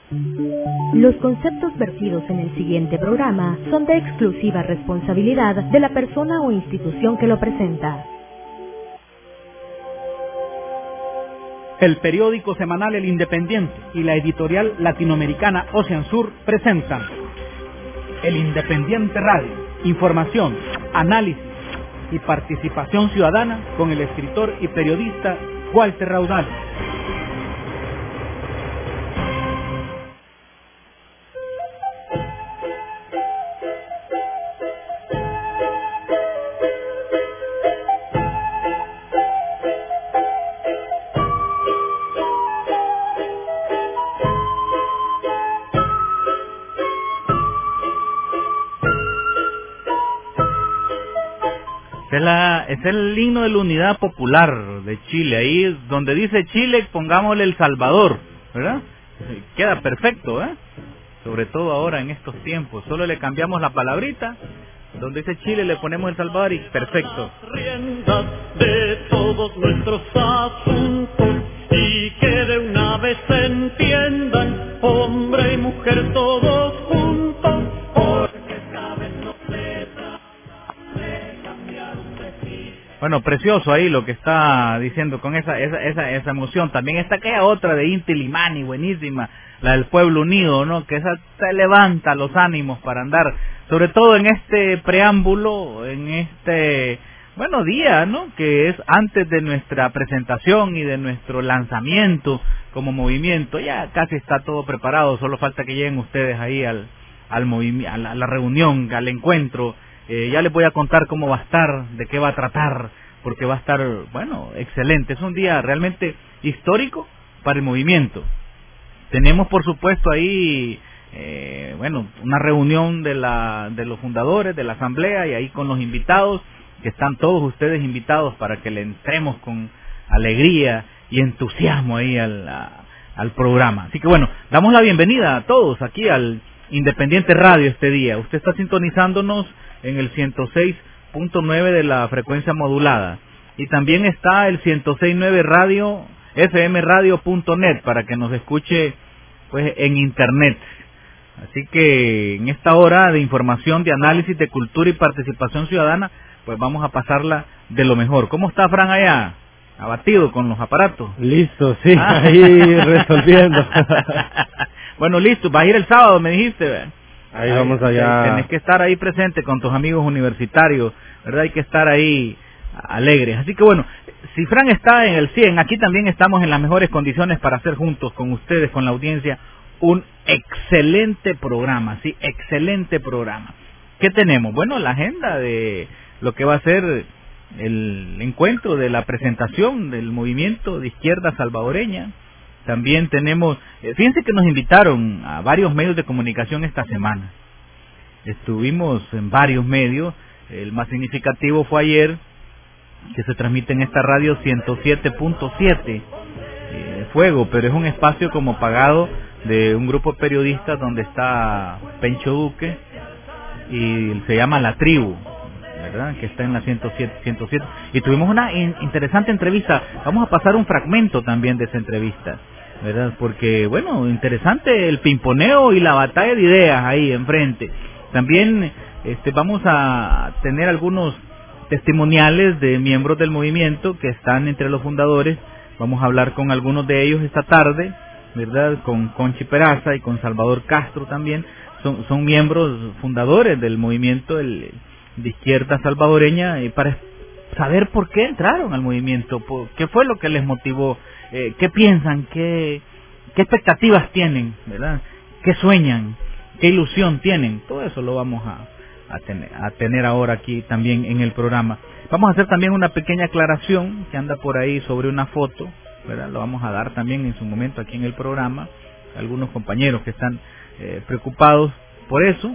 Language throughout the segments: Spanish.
Los conceptos vertidos en el siguiente programa son de exclusiva responsabilidad de la persona o institución que lo presenta. El periódico semanal El Independiente y la editorial latinoamericana Ocean Sur presentan El Independiente Radio, información, análisis y participación ciudadana con el escritor y periodista Walter Raudal. Es el himno de la Unidad Popular de Chile, ahí donde dice Chile, pongámosle El Salvador, ¿verdad? Queda perfecto, ¿eh? Sobre todo ahora en estos tiempos, solo le cambiamos la palabrita, donde dice Chile le ponemos El Salvador y perfecto. Riendas de todos nuestros asuntos y que de una vez se entiendan, hombre y mujer todos juntos, porque esta vez no se trata de cambiar un destino. Bueno, precioso ahí lo que está diciendo con esa emoción. También está aquella otra de Inti Limani, buenísima, la del Pueblo Unido, ¿no? Que esa te levanta los ánimos para andar, sobre todo en este preámbulo, en este, bueno, día, ¿no? Que es antes de nuestra presentación y de nuestro lanzamiento como movimiento. Ya casi está todo preparado, solo falta que lleguen ustedes ahí al movimiento, a la reunión, al encuentro. Ya les voy a contar cómo va a estar, de qué va a tratar, porque va a estar, bueno, excelente. Es un día realmente histórico para el movimiento. Tenemos, por supuesto, ahí, bueno, una reunión de los fundadores, de la asamblea, y ahí con los invitados, que están todos ustedes invitados para que le entremos con alegría y entusiasmo ahí al programa. Así que bueno, damos la bienvenida a todos aquí al Independiente Radio este día. Usted está sintonizándonos en el 106.9 de la frecuencia modulada, y también está el 106.9 radio, fmradio.net, para que nos escuche pues en internet. Así que en esta hora de información, de análisis, de cultura y participación ciudadana, pues vamos a pasarla de lo mejor. ¿Cómo está Fran allá? ¿Abatido con los aparatos? Listo, sí, ahí resolviendo. Bueno, listo, vas a ir el sábado, me dijiste, ¿verdad? Ahí vamos allá. Tenés que estar ahí presente con tus amigos universitarios, ¿verdad? Hay que estar ahí alegres. Así que bueno, si Fran está en el 100, aquí también estamos en las mejores condiciones para hacer juntos con ustedes, con la audiencia, un excelente programa, sí, excelente programa. ¿Qué tenemos? Bueno, la agenda de lo que va a ser el encuentro de la presentación del movimiento de izquierda salvadoreña. También tenemos, fíjense que nos invitaron a varios medios de comunicación esta semana. Estuvimos en varios medios, el más significativo fue ayer, que se transmite en esta radio 107.7, Fuego, pero es un espacio como pagado de un grupo de periodistas donde está Pencho Duque, y se llama La Tribu, ¿verdad? Que está en la 107. Y tuvimos una interesante entrevista. Vamos a pasar un fragmento también de esa entrevista, ¿verdad? Porque, bueno, interesante el pimponeo y la batalla de ideas ahí enfrente. También vamos a tener algunos testimoniales de miembros del movimiento que están entre los fundadores. Vamos a hablar con algunos de ellos esta tarde, ¿verdad? Con Conchi Peraza y con Salvador Castro también. Son miembros fundadores del movimiento de izquierda salvadoreña, para saber por qué entraron al movimiento, qué fue lo que les motivó, qué piensan, qué expectativas tienen, ¿verdad? Qué sueñan, qué ilusión tienen. Todo eso lo vamos a tener ahora aquí también en el programa. Vamos a hacer también una pequeña aclaración que anda por ahí sobre una foto, ¿verdad? Lo vamos a dar también en su momento aquí en el programa. Algunos compañeros que están preocupados por eso,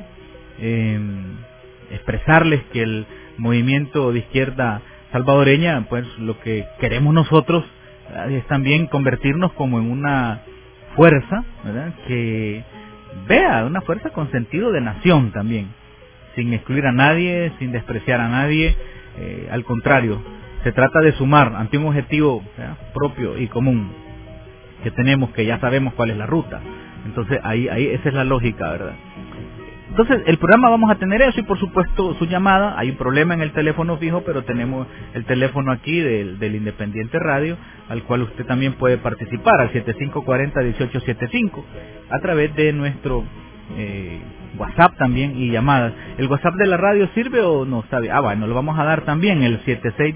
expresarles que el movimiento de izquierda salvadoreña, pues lo que queremos nosotros es también convertirnos como en una fuerza, ¿verdad? Que vea, una fuerza con sentido de nación también, sin excluir a nadie, sin despreciar a nadie, al contrario, se trata de sumar ante un objetivo, ¿verdad?, propio y común que tenemos, que ya sabemos cuál es la ruta. Entonces ahí esa es la lógica, ¿verdad? Entonces el programa vamos a tener eso y por supuesto su llamada. Hay un problema en el teléfono fijo, pero tenemos el teléfono aquí del Independiente Radio, al cual usted también puede participar, al 7540-1875, a través de nuestro WhatsApp también y llamadas. ¿El WhatsApp de la radio sirve o no sabe? Bueno, lo vamos a dar también, el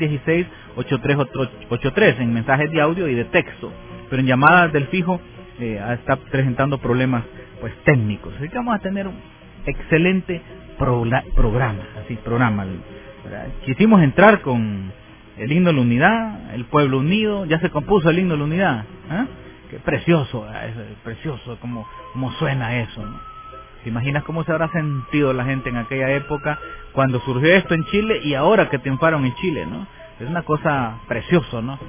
7616-8383, en mensajes de audio y de texto, pero en llamadas del fijo está presentando problemas pues técnicos. Así que vamos a tener un excelente programa. Quisimos entrar con el himno de la unidad, el pueblo unido. Ya se compuso el himno de la unidad. Qué precioso, es precioso como suena eso, ¿no? ¿Te imaginas cómo se habrá sentido la gente en aquella época cuando surgió esto en Chile y ahora que triunfaron en Chile, ¿no? Es una cosa preciosa, ¿no?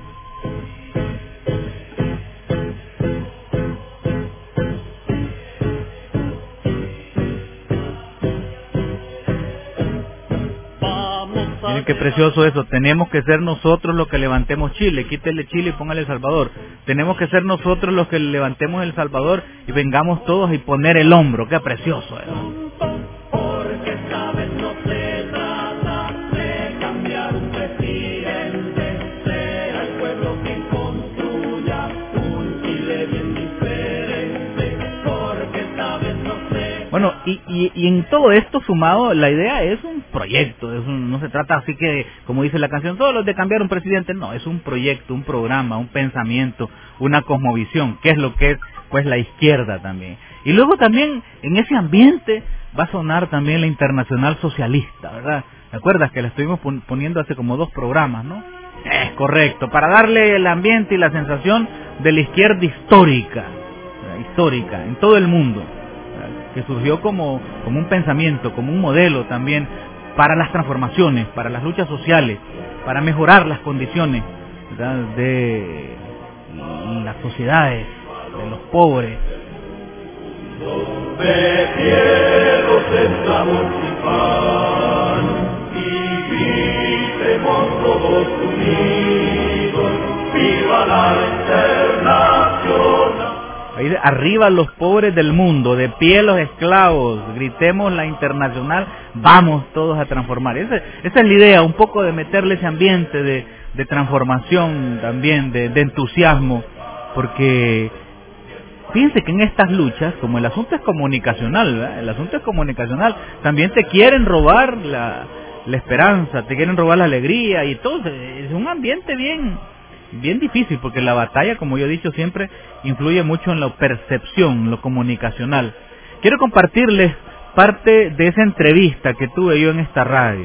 Miren qué precioso eso. Tenemos que ser nosotros los que levantemos Chile. Quítele Chile y póngale El Salvador. Tenemos que ser nosotros los que levantemos El Salvador y vengamos todos y poner el hombro. Qué precioso eso. Porque sabes, no se trata de cambiar un presidente, será el pueblo quien construya un Chile bien diferente. Porque sabes, no se... Bueno, y en todo esto sumado, la idea es un proyecto, no se trata así que, como dice la canción, todos los de cambiar un presidente, no, es un proyecto, un programa, un pensamiento, una cosmovisión, que es lo que es pues la izquierda también. Y luego también en ese ambiente va a sonar también la Internacional Socialista, ¿verdad? ¿Te acuerdas que la estuvimos poniendo hace como 2 programas, no? Es correcto, para darle el ambiente y la sensación de la izquierda histórica en todo el mundo, que surgió como un pensamiento, como un modelo también para las transformaciones, para las luchas sociales, para mejorar las condiciones, ¿verdad?, de las sociedades, de los pobres. De cielos estamos sin pan y gritemos todos unidos, viva la Internacional. Ahí arriba los pobres del mundo, de pie los esclavos, gritemos la Internacional, vamos todos a transformar. Esa es la idea, un poco de meterle ese ambiente de transformación también, de entusiasmo, porque fíjense que en estas luchas, como el asunto es comunicacional, ¿verdad? El asunto es comunicacional, también te quieren robar la esperanza, te quieren robar la alegría y todo, es un ambiente bien difícil, porque la batalla, como yo he dicho siempre, influye mucho en la percepción, lo comunicacional. Quiero compartirles parte de esa entrevista que tuve yo en esta radio.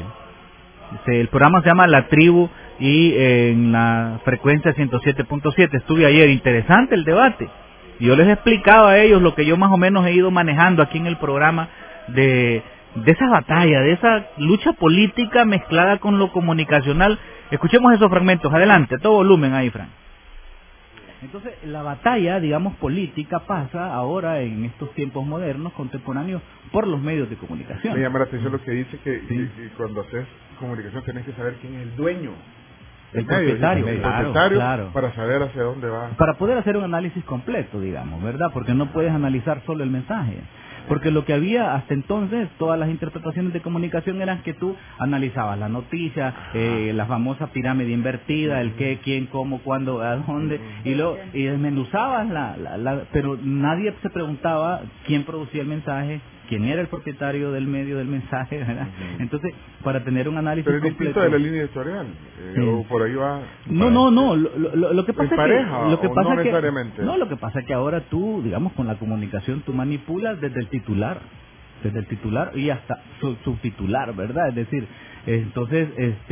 El programa se llama La Tribu y en la frecuencia 107.7. Estuve ayer, interesante el debate. Y yo les explicaba a ellos lo que yo más o menos he ido manejando aquí en el programa de esa batalla, de esa lucha política mezclada con lo comunicacional. Escuchemos esos fragmentos, adelante, a todo volumen ahí, Fran. Entonces, la batalla, digamos, política pasa ahora en estos tiempos modernos, contemporáneos, por los medios de comunicación. Me llama la atención lo que dice, que cuando haces comunicación tenés que saber quién es el dueño. El propietario, claro, para saber hacia dónde va. Para poder hacer un análisis completo, digamos, ¿verdad? Porque no puedes analizar solo el mensaje. Porque lo que había hasta entonces, todas las interpretaciones de comunicación eran que tú analizabas la noticia, la famosa pirámide invertida, el qué, quién, cómo, cuándo, a dónde, y desmenuzabas pero nadie se preguntaba quién producía el mensaje, quién era el propietario del medio del mensaje, ¿verdad? Entonces, para tener un análisis completo... Pero es distinto de la línea editorial, o por ahí va... No, lo que pasa es que... Lo que pasa necesariamente. Lo que pasa es que ahora tú, digamos, con la comunicación, tú manipulas desde el titular y hasta subtitular, ¿verdad? Es decir, entonces,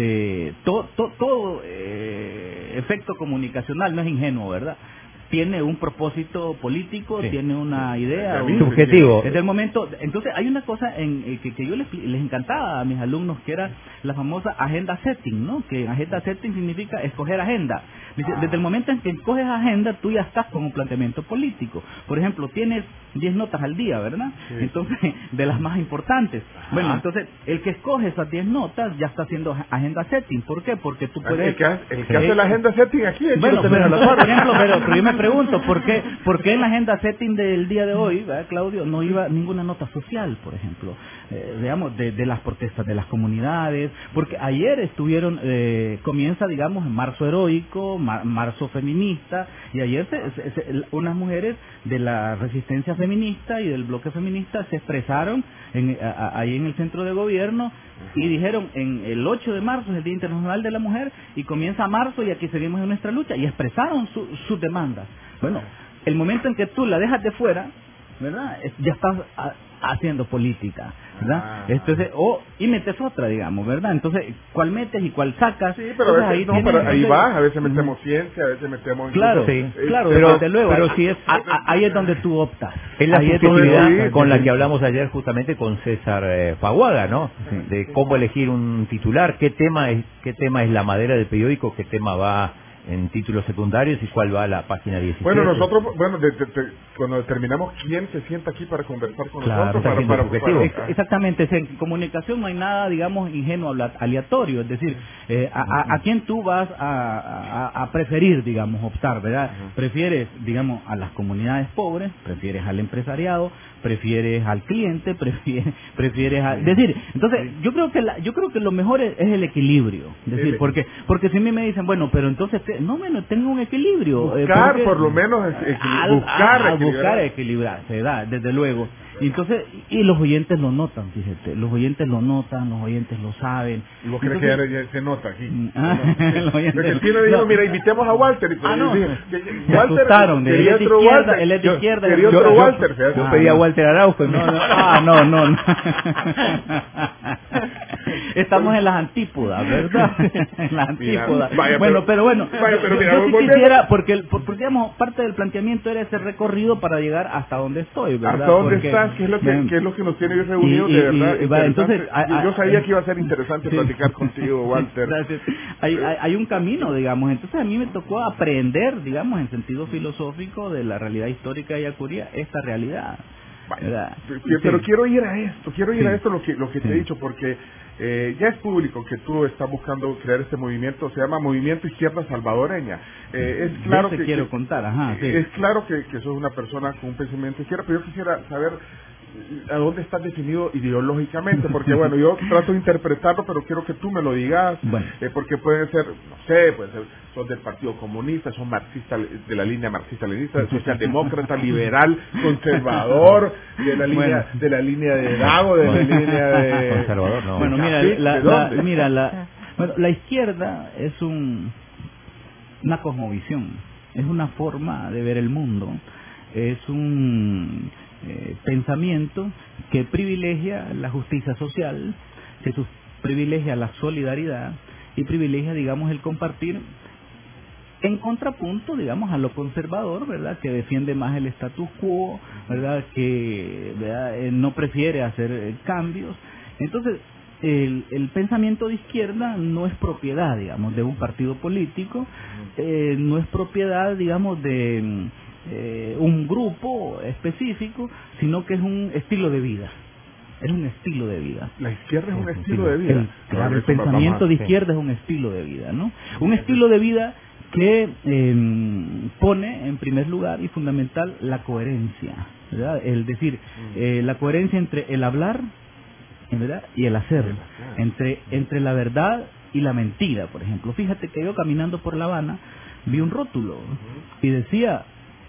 todo efecto comunicacional no es ingenuo, ¿verdad? Tiene un propósito político, tiene una idea, un subjetivo. Desde el momento, entonces hay una cosa que yo les encantaba a mis alumnos, que era la famosa agenda setting, ¿no? Que agenda setting significa escoger agenda. Desde el momento en que escoges agenda, tú ya estás con un planteamiento político. Por ejemplo, tienes 10 notas al día, ¿verdad? Sí. Entonces, de las más importantes. Bueno, entonces, el que escoge esas 10 notas ya está haciendo agenda setting. ¿Por qué? Porque tú puedes... El que hace la agenda setting aquí... Bueno, por ejemplo, pero yo me pregunto, ¿por qué en la agenda setting del día de hoy, ¿verdad, Claudio, no iba ninguna nota social, por ejemplo, digamos, de las protestas de las comunidades? Porque ayer estuvieron, comienza, digamos, en marzo heroico, marzo feminista, y ayer unas mujeres de la resistencia feminista y del bloque feminista se expresaron ahí en el centro de gobierno y dijeron, en el 8 de marzo es el Día Internacional de la Mujer y comienza marzo y aquí seguimos en nuestra lucha, y expresaron sus demandas. Bueno, el momento en que tú la dejas de fuera, ¿verdad? Ya estás haciendo política, ¿verdad? Entonces, y metes otra, digamos, ¿verdad? Entonces, ¿cuál metes y cuál sacas? Sí, pero a veces ahí va, a veces metemos ciencia, a veces metemos... Claro, claro, pero desde luego, pero si es, ahí es donde tú optas. Es la subjetividad con la que hablamos ayer justamente con César Faguaga, ¿no? Sí. De cómo elegir un titular, qué tema es la madera del periódico, qué tema va en títulos secundarios y cuál va a la página 17. Bueno, nosotros, cuando determinamos quién se sienta aquí para conversar con nosotros, exactamente, en comunicación no hay nada, digamos, ingenuo, aleatorio, es decir, a quién tú vas a preferir, digamos, optar, ¿verdad? Prefieres, digamos, a las comunidades pobres, prefieres al empresariado, prefieres al cliente, prefieres a... Es decir, entonces, yo creo que lo mejor es el equilibrio, es decir, porque si a mí me dicen, bueno, pero entonces, tengo un equilibrio. Buscar, por lo menos, buscar equilibrarse, ¿verdad? Desde luego. Y entonces, y los oyentes lo notan, fíjate, los oyentes lo notan, los oyentes lo saben. ¿Vos crees que ya se nota aquí? Los oyentes, el tío me dijo, mira, invitemos a Walter. Y se asustaron, él es de izquierda. Quería otro Walter. Yo pedí a Walter Araujo. No. Estamos en las antípodas, ¿verdad? En las antípodas. Pero yo sí quisiera, porque digamos, parte del planteamiento era ese recorrido para llegar hasta donde estoy, ¿verdad? ¿Hasta dónde estás? ¿Qué es lo que nos tiene reunidos, de verdad? Entonces, yo sabía que iba a ser interesante platicar contigo, Walter. Gracias. Hay un camino, digamos. Entonces a mí me tocó aprender, digamos, en sentido filosófico de la realidad histórica de Yacuría, esta realidad. Pero quiero ir a esto, lo que te he dicho, porque ya es público que tú estás buscando crear este movimiento, se llama Movimiento Izquierda Salvadoreña. Es claro que quiero contar, es claro que sos una persona con un pensamiento izquierda, pero yo quisiera saber a dónde estás definido ideológicamente, porque bueno, yo trato de interpretarlo, pero quiero que tú me lo digas, porque pueden ser, no sé, son del Partido Comunista, son marxistas de la línea marxista-leninista, socialdemócrata, liberal, conservador, de la línea de Dago, de la línea de conservador, no. Bueno, mira, la izquierda es una cosmovisión, es una forma de ver el mundo, es un pensamiento que privilegia la justicia social, que privilegia la solidaridad y privilegia, digamos, el compartir, en contrapunto, digamos, a lo conservador, ¿verdad?, que defiende más el status quo, ¿verdad?, que no prefiere hacer cambios. Entonces, el pensamiento de izquierda no es propiedad, digamos, de un partido político, no es propiedad, digamos, de un grupo específico, sino que es un estilo de vida. Es un estilo de vida. La izquierda es un estilo de vida. El pensamiento de izquierda es un estilo de vida, ¿no? Un estilo de vida que pone en primer lugar y fundamental la coherencia, ¿verdad? Es decir, la coherencia entre el hablar, ¿verdad?, y el hacer, entre la verdad y la mentira, por ejemplo. Fíjate que yo caminando por La Habana vi un rótulo y decía: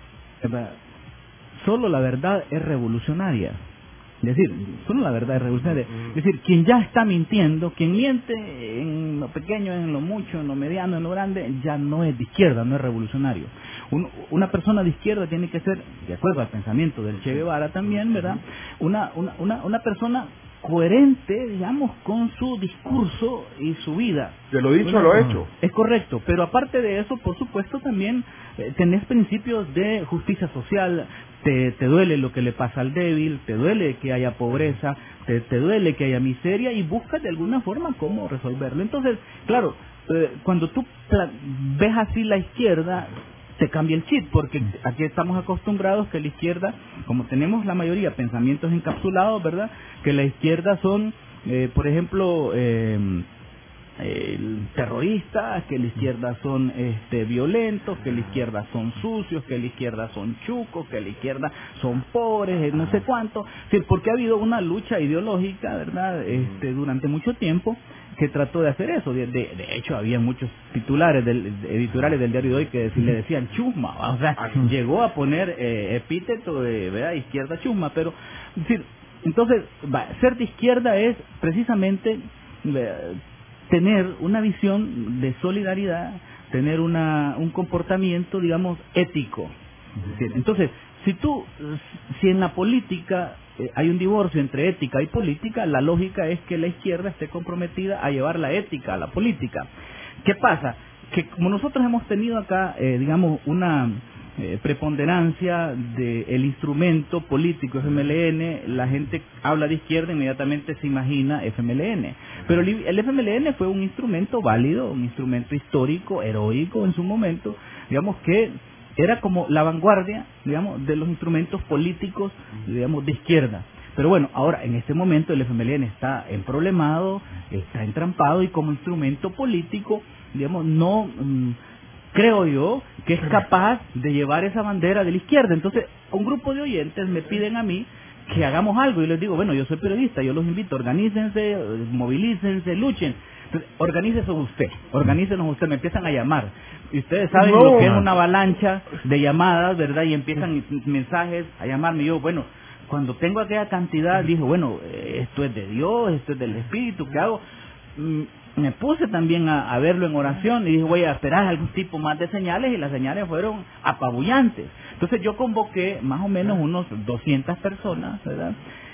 solo la verdad es revolucionaria. Es decir, solo la verdad es revolucionaria. Es decir, quien ya está mintiendo, quien miente en lo pequeño, en lo mucho, en lo mediano, en lo grande, ya no es de izquierda, no es revolucionario. Una persona de izquierda tiene que ser, de acuerdo al pensamiento del Che Guevara también, ¿verdad?, una persona coherente, digamos, con su discurso y su vida. De lo dicho, lo hecho. Es correcto, pero aparte de eso, por supuesto, también tenés principios de justicia social. Te duele lo que le pasa al débil, te duele que haya pobreza, te duele que haya miseria, y buscas de alguna forma cómo resolverlo. Entonces, claro, cuando tú ves así la izquierda, te cambia el chip, porque aquí estamos acostumbrados que la izquierda, como tenemos la mayoría pensamientos encapsulados, ¿verdad?, que la izquierda son, por ejemplo, terroristas, que la izquierda son violentos, que la izquierda son sucios, que la izquierda son chucos, que la izquierda son pobres, no sé cuánto. Es decir, porque ha habido una lucha ideológica, ¿verdad?, durante mucho tiempo, que trató de hacer eso. De hecho, había muchos editoriales del diario de hoy que le decían chusma, o sea, llegó a poner epíteto de, ¿verdad?, izquierda chusma, pero, es decir, entonces, ser de izquierda es precisamente tener una visión de solidaridad, tener un comportamiento, digamos, ético. Entonces, si en la política hay un divorcio entre ética y política, la lógica es que la izquierda esté comprometida a llevar la ética a la política. ¿Qué pasa? Que como nosotros hemos tenido acá, digamos, una preponderancia del instrumento político FMLN, la gente habla de izquierda, inmediatamente se imagina FMLN. Pero el FMLN fue un instrumento válido, un instrumento histórico, heroico en su momento, digamos que era como la vanguardia, digamos, de los instrumentos políticos, digamos, de izquierda. Pero bueno, ahora, en este momento el FMLN está emproblemado, está entrampado, y como instrumento político, digamos, no creo yo que es capaz de llevar esa bandera de la izquierda. Entonces, un grupo de oyentes me piden a mí que hagamos algo, y les digo, bueno, yo soy periodista, yo los invito, organícense, movilícense, luchen. Entonces, organícenos usted, me empiezan a llamar. Y ustedes saben lo que es una avalancha de llamadas, ¿verdad? Y empiezan mensajes a llamarme. Yo, bueno, cuando tengo aquella cantidad, dije, bueno, esto es de Dios, esto es del Espíritu, ¿qué hago? Me puse también a verlo en oración y dije, voy a esperar algún tipo más de señales, y las señales fueron apabullantes. Entonces yo convoqué más o menos unos 200 personas, ¿verdad?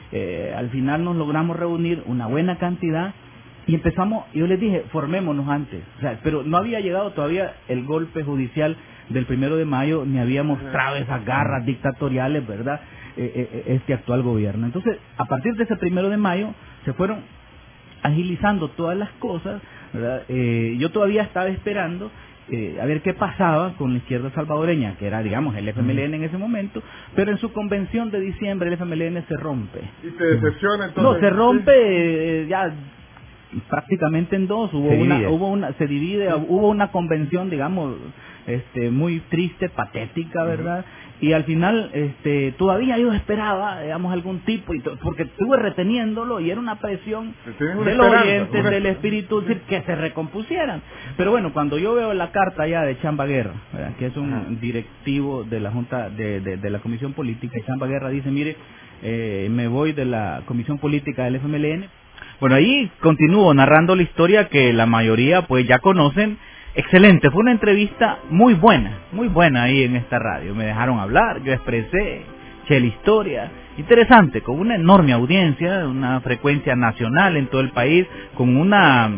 Al final nos logramos reunir una buena cantidad y empezamos, yo les dije, formémonos antes, o sea, pero no había llegado todavía el golpe judicial del 1 de mayo, ni había mostrado esas garras dictatoriales, ¿verdad?, este actual gobierno. Entonces, a partir de ese 1 de mayo, se fueron agilizando todas las cosas, ¿verdad? Yo todavía estaba esperando a ver qué pasaba con la izquierda salvadoreña, que era, digamos, el FMLN en ese momento, pero en su convención de diciembre el FMLN se rompe. ¿Y te decepciona entonces? No, se rompe ya prácticamente en dos. Se divide, hubo una convención, digamos, muy triste, patética, ¿verdad? Y al final, todavía yo esperaba, digamos, algún tipo, porque estuve reteniéndolo y era una presión de los oyentes, del espíritu, decir, que se recompusieran. Pero bueno, cuando yo veo la carta ya de Chamba Guerra, ¿verdad?, que es un directivo de la Junta, de la Comisión Política, Chamba Guerra dice, mire, me voy de la Comisión Política del FMLN. Bueno, ahí continúo narrando la historia que la mayoría pues ya conocen. Excelente, fue una entrevista muy buena ahí en esta radio. Me dejaron hablar, yo expresé, eché la historia, interesante, con una enorme audiencia, una frecuencia nacional en todo el país, con una,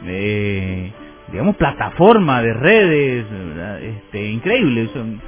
digamos, plataforma de redes, ¿verdad?, increíble,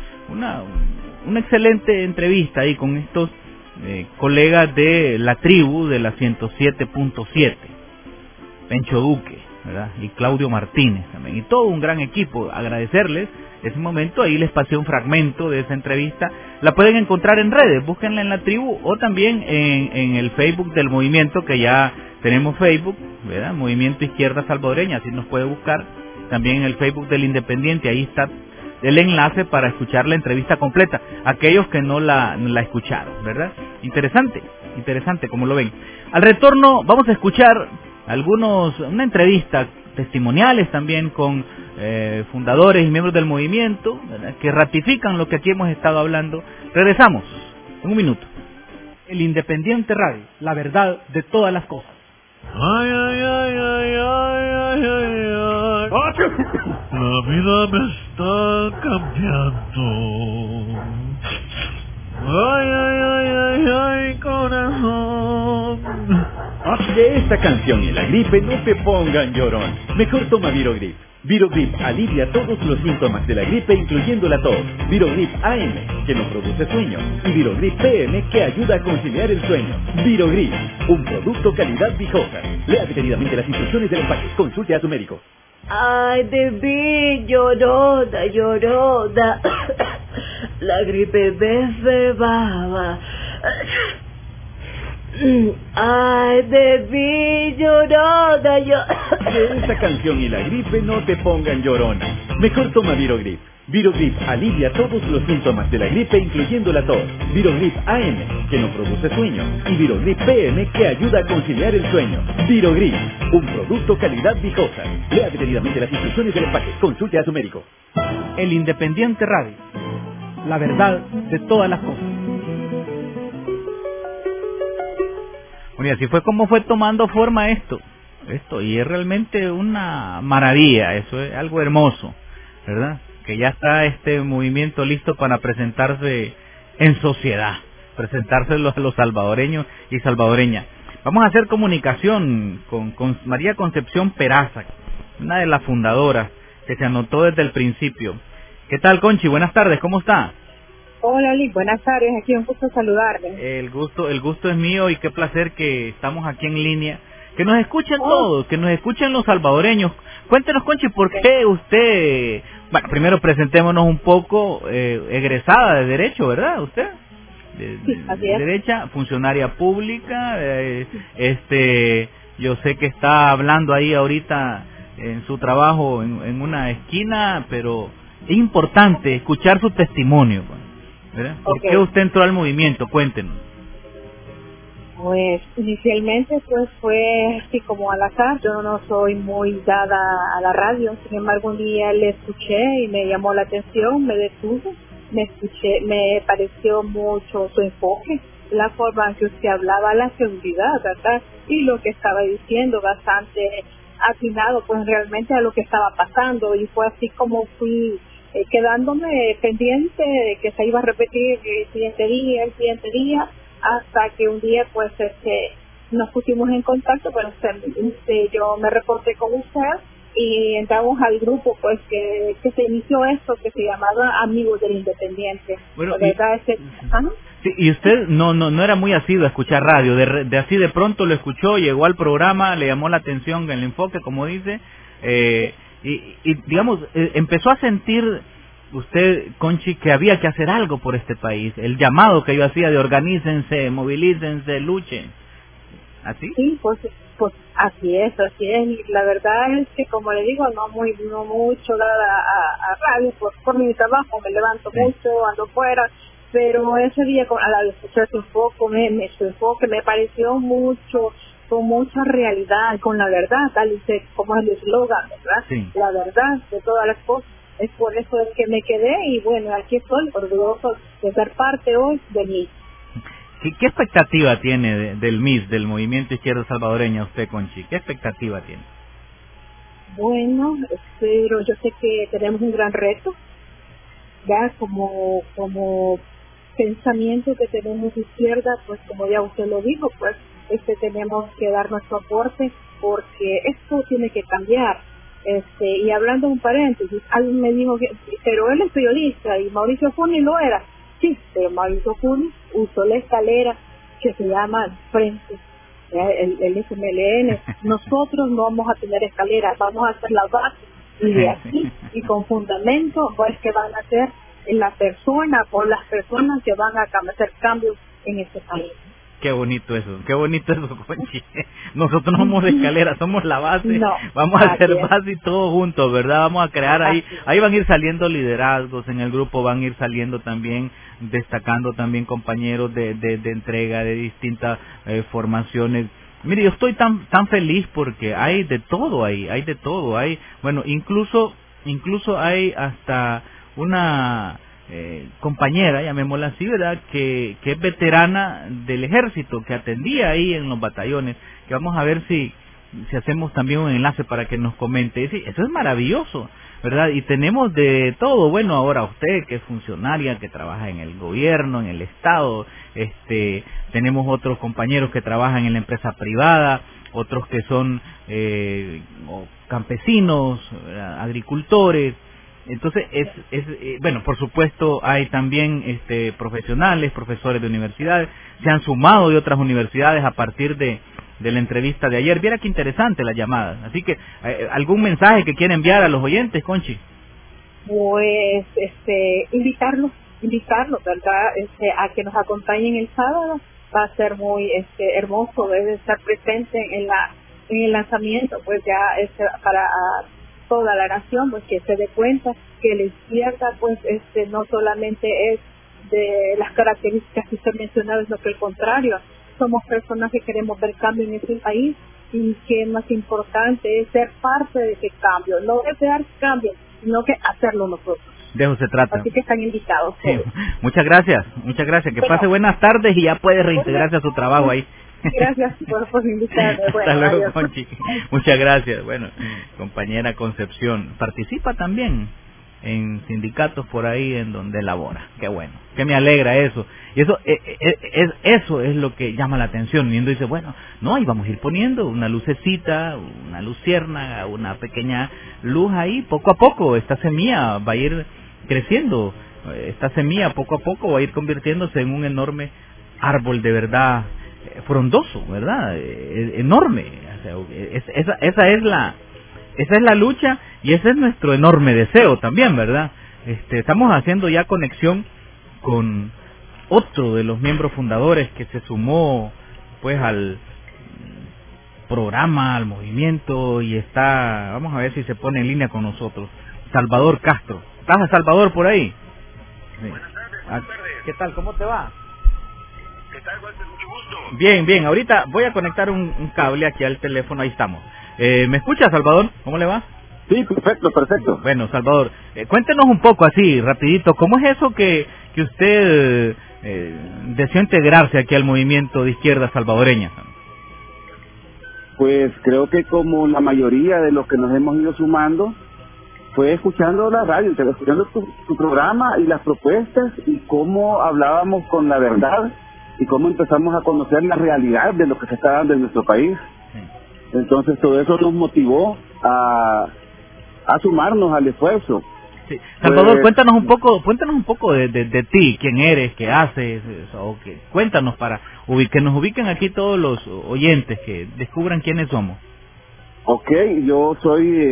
una excelente entrevista ahí con estos colegas de la tribu de la 107.7, Pencho Duque, ¿verdad?, y Claudio Martínez también, y todo un gran equipo. Agradecerles ese momento. Ahí les pasé un fragmento de esa entrevista, la pueden encontrar en redes, búsquenla en la tribu, o también en el Facebook del movimiento, que ya tenemos Facebook, ¿verdad?, Movimiento Izquierda Salvadoreña, así nos puede buscar. También en el Facebook del Independiente, ahí está el enlace para escuchar la entrevista completa, aquellos que no la escucharon, ¿verdad? Interesante como lo ven. Al retorno vamos a escuchar una entrevista, testimoniales también con fundadores y miembros del movimiento, ¿verdad?, que ratifican lo que aquí hemos estado hablando. Regresamos en un minuto. El Independiente Radio, la verdad de todas las cosas. Ay, ay, ay, ay, ay, ay, ay, ay. La vida me está cambiando. Ay, ay, ay, ay, ay, corazón. Haz que esta canción y la gripe no te pongan llorón. Mejor toma Virogrip. Virogrip alivia todos los síntomas de la gripe, incluyendo la tos. Virogrip AM, que no produce sueño. Y Virogrip PM, que ayuda a conciliar el sueño. Virogrip, un producto calidad Vijosa. Lea detenidamente las instrucciones del empaque. Consulte a su médico. Ay, de mí, llorona. La gripe me cebaba. Ay, de mí, llorona, Que esta canción y la gripe no te pongan llorona. Mejor toma Virogrip. Virogrip alivia todos los síntomas de la gripe, incluyendo la tos. Virogrip AM, que no produce sueño. Y Virogrip PM, que ayuda a conciliar el sueño. Virogrip, un producto calidad Vicosa. Lea detenidamente las instrucciones del empaque. Consulte a su médico. El Independiente Radio. La verdad de todas las cosas. Bueno, y así fue como fue tomando forma esto, y es realmente una maravilla, eso es algo hermoso, ¿verdad? Que ya está este movimiento listo para presentarse en sociedad, presentarse a los salvadoreños y salvadoreñas. Vamos a hacer comunicación con María Concepción Peraza, una de las fundadoras que se anotó desde el principio. ¿Qué tal, Conchi? Buenas tardes, ¿cómo está? Hola, Lick, buenas tardes, aquí un gusto saludarle. El gusto es mío y qué placer que estamos aquí en línea. Que nos escuchen todos, que nos escuchen los salvadoreños. Cuéntenos, Conchi, ¿por qué usted... Bueno, primero presentémonos un poco, egresada de Derecho, ¿verdad? ¿Usted? Sí, así es. Derecha, funcionaria pública, yo sé que está hablando ahí ahorita en su trabajo en una esquina, pero es importante escuchar su testimonio, ¿verdad? ¿Por qué usted entró al movimiento? Cuéntenos. Pues inicialmente pues fue así como al azar, yo no soy muy dada a la radio, sin embargo un día le escuché y me llamó la atención, me detuve, me pareció mucho su enfoque, la forma en que usted hablaba, la seguridad, ¿verdad? Y lo que estaba diciendo, bastante atinado pues realmente a lo que estaba pasando, y fue así como fui quedándome pendiente de que se iba a repetir el siguiente día, hasta que un día pues nos pusimos en contacto, pero yo me reporté con usted y entramos al grupo pues que se inició esto, que se llamaba Amigos del Independiente. Bueno, ¿verdad? Sí, y usted no era muy asiduo a escuchar radio, de así de pronto lo escuchó, llegó al programa, le llamó la atención el enfoque, como dice, y digamos, empezó a sentir usted, Conchi, que había que hacer algo por este país, el llamado que yo hacía de organícense, movilícense, luchen. ¿Así? Sí, pues así es. Y la verdad es que, como le digo, no mucho dada a radio, por mi trabajo, me levanto mucho, ando fuera, pero ese día al escuchar su enfoque me pareció mucho, con mucha realidad, con la verdad, tal y como es el eslogan, ¿verdad? Sí. La verdad de todas las cosas. Es por eso es que me quedé y bueno, aquí estoy orgulloso de ser parte hoy del MIS. ¿Qué expectativa tiene del MIS, del Movimiento Izquierda Salvadoreña, usted, Conchi? ¿Qué expectativa tiene? Bueno, pero yo sé que tenemos un gran reto, ya como pensamiento que tenemos de izquierda, pues como ya usted lo dijo, pues tenemos que dar nuestro aporte porque esto tiene que cambiar. Y hablando un paréntesis, alguien me dijo que, pero él es periodista y Mauricio Funes lo era. Sí, pero Mauricio Funes usó la escalera que se llama Frente, el FMLN. Nosotros no vamos a tener escaleras, vamos a hacer la base y de aquí y con fundamento pues que van a hacer las personas que van a hacer cambios en este país. Qué bonito eso, Conchi. Nosotros no somos de escalera, somos la base, vamos a hacer base y todos juntos, ¿verdad? Vamos a crear ahí van a ir saliendo liderazgos en el grupo, van a ir saliendo también, destacando también compañeros de entrega, de distintas formaciones. Mire, yo estoy tan feliz porque hay de todo ahí, bueno, incluso hay hasta una compañera, llamémosla así, ¿verdad?, que es veterana del ejército, que atendía ahí en los batallones, que vamos a ver si hacemos también un enlace para que nos comente. Sí, eso es maravilloso, ¿verdad? Y tenemos de todo. Bueno, ahora usted, que es funcionaria, que trabaja en el gobierno, en el Estado, tenemos otros compañeros que trabajan en la empresa privada, otros que son campesinos, agricultores. Entonces bueno, por supuesto hay también profesionales, profesores de universidades, se han sumado de otras universidades a partir de la entrevista de ayer. Viera qué interesante la llamada. Así que algún mensaje que quiera enviar a los oyentes, Conchi. Pues invitarlos, ¿verdad? A que nos acompañen el sábado. Va a ser muy hermoso, debe estar presente en el lanzamiento, pues ya para toda la nación, pues que se dé cuenta que la izquierda, pues no solamente es de las características que usted mencionaba, sino que al contrario, somos personas que queremos ver cambio en este país y que más importante es ser parte de ese cambio, no desear cambio, sino que hacerlo nosotros. De eso se trata. Así que están invitados. Sí. Muchas gracias. Que pase buenas tardes y ya puede reintegrarse a su trabajo ahí. Gracias por invitarme. Bueno, hasta luego, adiós. Conchi. Muchas gracias. Bueno, compañera Concepción, participa también en sindicatos por ahí en donde labora. Qué bueno, que me alegra eso. Y eso es lo que llama la atención. Y uno dice, bueno, no, ahí vamos a ir poniendo una lucecita, una luciérnaga, una pequeña luz ahí, poco a poco. Esta semilla va a ir creciendo, esta semilla poco a poco va a ir convirtiéndose en un enorme árbol de verdad, frondoso, ¿verdad? Enorme. O sea, esa es la lucha y ese es nuestro enorme deseo también, ¿verdad? Estamos haciendo ya conexión con otro de los miembros fundadores que se sumó pues al programa, al movimiento y vamos a ver si se pone en línea con nosotros, Salvador Castro. ¿Estás, Salvador, por ahí? Sí. Buenas tardes. ¿Qué tal? ¿Cómo te va? ¿Qué tal, Walter? Mucho gusto. Bien. Ahorita voy a conectar un cable aquí al teléfono. Ahí estamos. ¿Me escucha, Salvador? ¿Cómo le va? Sí, perfecto. Bueno, Salvador, cuéntenos un poco así, rapidito, ¿cómo es eso que usted deseó integrarse aquí al movimiento de izquierda salvadoreña? Pues creo que como la mayoría de los que nos hemos ido sumando, fue escuchando la radio, escuchando tu programa y las propuestas y cómo hablábamos con la verdad y cómo empezamos a conocer la realidad de lo que se está dando en nuestro país. Sí. Entonces todo eso nos motivó a sumarnos al esfuerzo. Sí. Salvador, cuéntanos un poco de ti, quién eres, qué haces, cuéntanos para que nos ubiquen aquí todos los oyentes, que descubran quiénes somos. Ok, yo soy,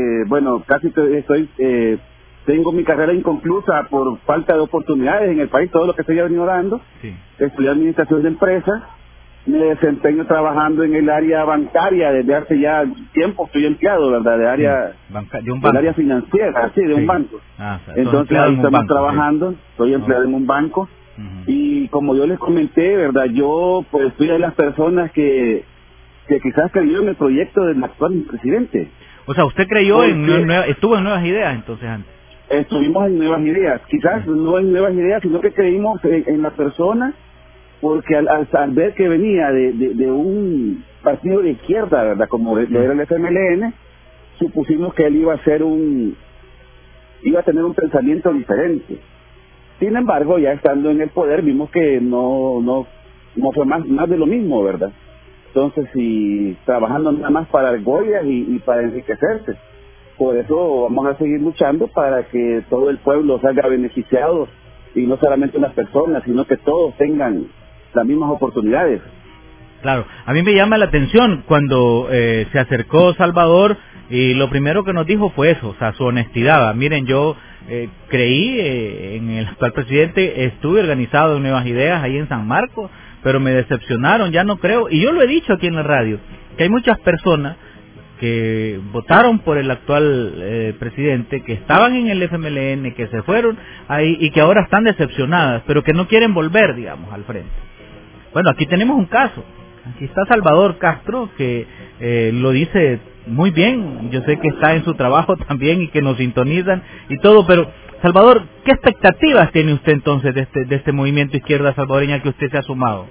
tengo mi carrera inconclusa por falta de oportunidades en el país, todo lo que se ha venido dando. Sí. Estudié administración de empresas, me desempeño trabajando en el área bancaria desde hace ya tiempo, estoy empleado, ¿verdad? De área, del área financiera, sí, de un banco. Entonces ahí estamos trabajando, estoy empleado en un banco y como yo les comenté, ¿verdad? Yo pues fui de las personas que quizás creyó en el proyecto del actual presidente. O sea, usted creyó estuvo en Nuevas Ideas entonces antes. Estuvimos en Nuevas Ideas, quizás no en Nuevas Ideas, sino que creímos en la persona, porque al ver que venía de un partido de izquierda, ¿verdad? Como lo era el FMLN, supusimos que él iba a tener un pensamiento diferente. Sin embargo, ya estando en el poder, vimos que no fue más de lo mismo, ¿verdad? Entonces, si trabajando nada más para argollas y para enriquecerse. Por eso vamos a seguir luchando para que todo el pueblo salga beneficiado y no solamente unas personas, sino que todos tengan las mismas oportunidades. Claro, a mí me llama la atención cuando se acercó Salvador y lo primero que nos dijo fue eso, o sea, su honestidad. Miren, yo creí en el actual presidente, estuve organizado en Nuevas Ideas ahí en San Marcos, pero me decepcionaron, ya no creo, y yo lo he dicho aquí en la radio, que hay muchas personas que votaron por el actual presidente, que estaban en el FMLN, que se fueron ahí y que ahora están decepcionadas, pero que no quieren volver, digamos, al frente. Bueno, aquí tenemos un caso. Aquí está Salvador Castro, que lo dice muy bien. Yo sé que está en su trabajo también y que nos sintonizan y todo, pero Salvador, ¿qué expectativas tiene usted entonces de este movimiento izquierda salvadoreña que usted se ha sumado?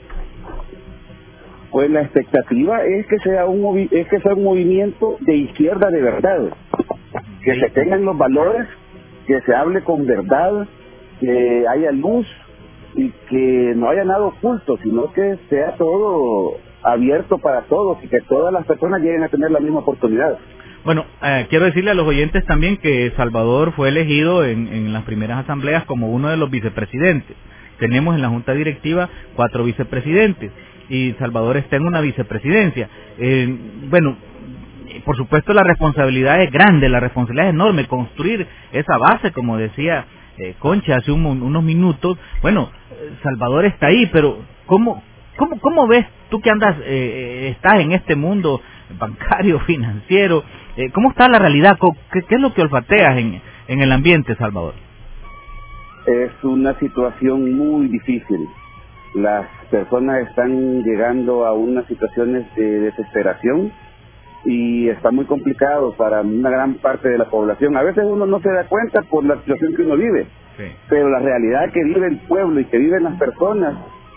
Pues la expectativa es que sea un movimiento de izquierda de verdad, que se tengan los valores, que se hable con verdad, que haya luz y que no haya nada oculto, sino que sea todo abierto para todos y que todas las personas lleguen a tener la misma oportunidad. Bueno, quiero decirle a los oyentes también que Salvador fue elegido en las primeras asambleas como uno de los vicepresidentes. Tenemos en la junta directiva 4 vicepresidentes y Salvador está en una vicepresidencia. Bueno, por supuesto la responsabilidad es grande, la responsabilidad es enorme, construir esa base, como decía Concha hace unos minutos. Bueno, Salvador está ahí, pero ¿cómo ¿Cómo ves tú que andas, estás en este mundo bancario, financiero? ¿Cómo está la realidad? ¿Qué es lo que olfateas en el ambiente, Salvador? Es una situación muy difícil. Las personas están llegando a unas situaciones de desesperación y está muy complicado para una gran parte de la población. A veces uno no se da cuenta por la situación que uno vive, sí, pero la realidad que vive el pueblo y que viven las personas,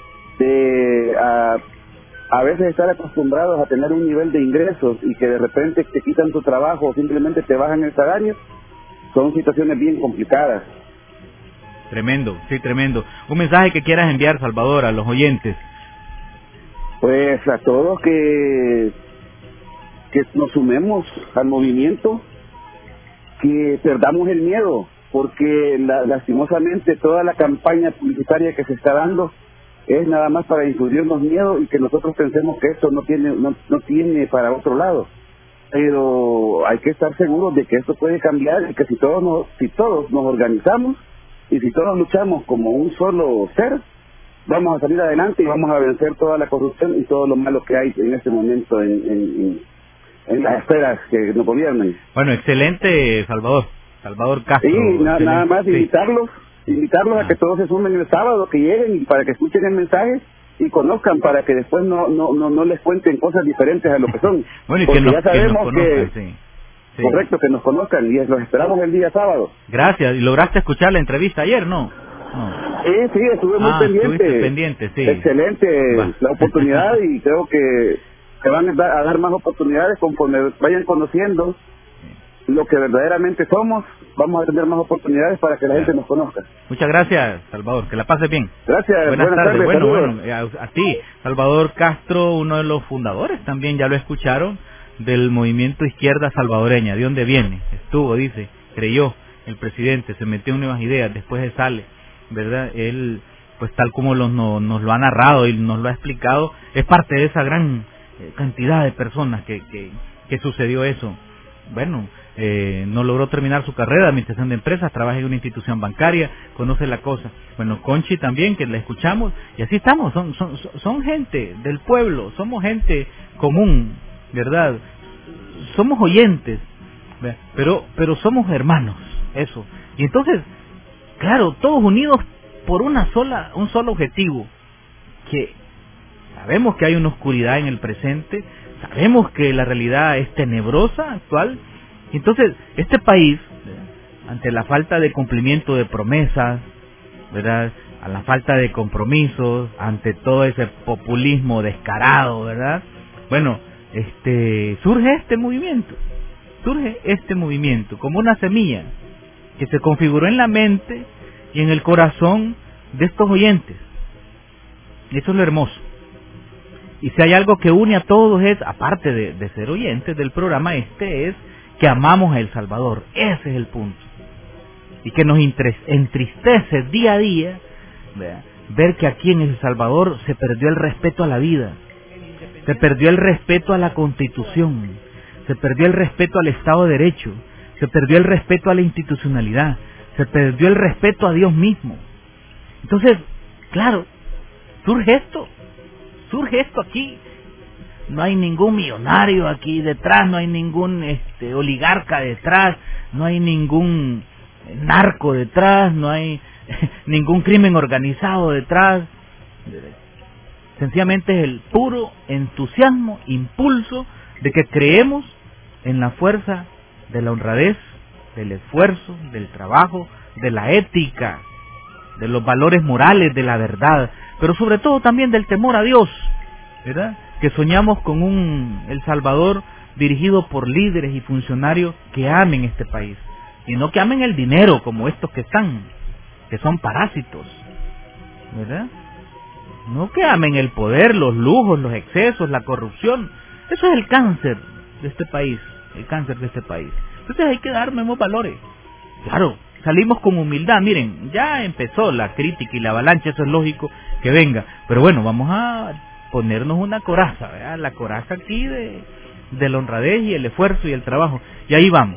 a veces estar acostumbrados a tener un nivel de ingresos y que de repente te quitan tu trabajo o simplemente te bajan el salario, son situaciones bien complicadas. Tremendo, sí, tremendo. Un mensaje que quieras enviar, Salvador, a los oyentes. Pues a todos que nos sumemos al movimiento, que perdamos el miedo, porque lastimosamente toda la campaña publicitaria que se está dando es nada más para infundirnos miedo y que nosotros pensemos que esto no tiene para otro lado. Pero hay que estar seguros de que esto puede cambiar y que si todos nos organizamos y si todos luchamos como un solo ser, vamos a salir adelante y vamos a vencer toda la corrupción y todo lo malo que hay en este momento en las esferas que nos gobiernan. Bueno, excelente, Salvador Castro. Sí, nada más invitarlos a que todos se sumen el sábado, que lleguen y para que escuchen el mensaje y conozcan, para que después no les cuenten cosas diferentes a lo que son. Bueno, y porque ya sabemos que nos conozcan, sí. Correcto, que nos conozcan y los esperamos el día sábado. Gracias. ¿Y lograste escuchar la entrevista ayer, no? Sí, estuve muy pendiente, sí. Excelente la oportunidad y creo que van a dar más oportunidades conforme vayan conociendo lo que verdaderamente somos. Vamos a tener más oportunidades para que la gente nos conozca. Muchas gracias, Salvador, que la pases bien. Gracias, buenas tardes. Bueno, saludos. a ti, Salvador Castro, uno de los fundadores, también ya lo escucharon, del movimiento Izquierda Salvadoreña. ¿De dónde viene? Estuvo, dice, creyó el presidente, se metió en nuevas ideas, después se sale, ¿verdad? Él, pues tal como nos lo ha narrado y nos lo ha explicado, es parte de esa gran cantidad de personas que sucedió eso. Bueno, no logró terminar su carrera de administración de empresas, trabaja en una institución bancaria, conoce la cosa. Bueno, Conchi también, que la escuchamos, y así estamos, son gente del pueblo, somos gente común, ¿verdad? Somos oyentes, pero somos hermanos, eso. Y entonces, claro, todos unidos por un solo objetivo, que sabemos que hay una oscuridad en el presente, sabemos que la realidad es tenebrosa, actual. Entonces, este país, ante la falta de cumplimiento de promesas, ¿verdad?, a la falta de compromisos, ante todo ese populismo descarado, ¿verdad?, bueno, surge este movimiento como una semilla que se configuró en la mente y en el corazón de estos oyentes. Y eso es lo hermoso. Y si hay algo que une a todos es, aparte de ser oyentes del programa, es que amamos a El Salvador. Ese es el punto. Y que nos entristece día a día, ¿verdad?, ver que aquí en El Salvador se perdió el respeto a la vida, se perdió el respeto a la Constitución, se perdió el respeto al Estado de Derecho, se perdió el respeto a la institucionalidad, se perdió el respeto a Dios mismo. Entonces, claro, surge esto aquí. No hay ningún millonario aquí detrás, no hay ningún oligarca detrás, no hay ningún narco detrás, no hay ningún crimen organizado detrás. Sencillamente es el puro entusiasmo, impulso de que creemos en la fuerza de la honradez, del esfuerzo, del trabajo, de la ética, de los valores morales, de la verdad, pero sobre todo también del temor a Dios, ¿verdad? Que soñamos con El Salvador dirigido por líderes y funcionarios que amen este país, y no que amen el dinero como estos que son parásitos, ¿verdad? No que amen el poder, los lujos, los excesos, la corrupción. Eso es el cáncer de este país, Entonces hay que dar nuevos valores. Claro, salimos con humildad. Miren, ya empezó la crítica y la avalancha, eso es lógico que venga. Pero bueno, vamos a ponernos una coraza, ¿verdad? La coraza aquí de la honradez y el esfuerzo y el trabajo. Y ahí vamos,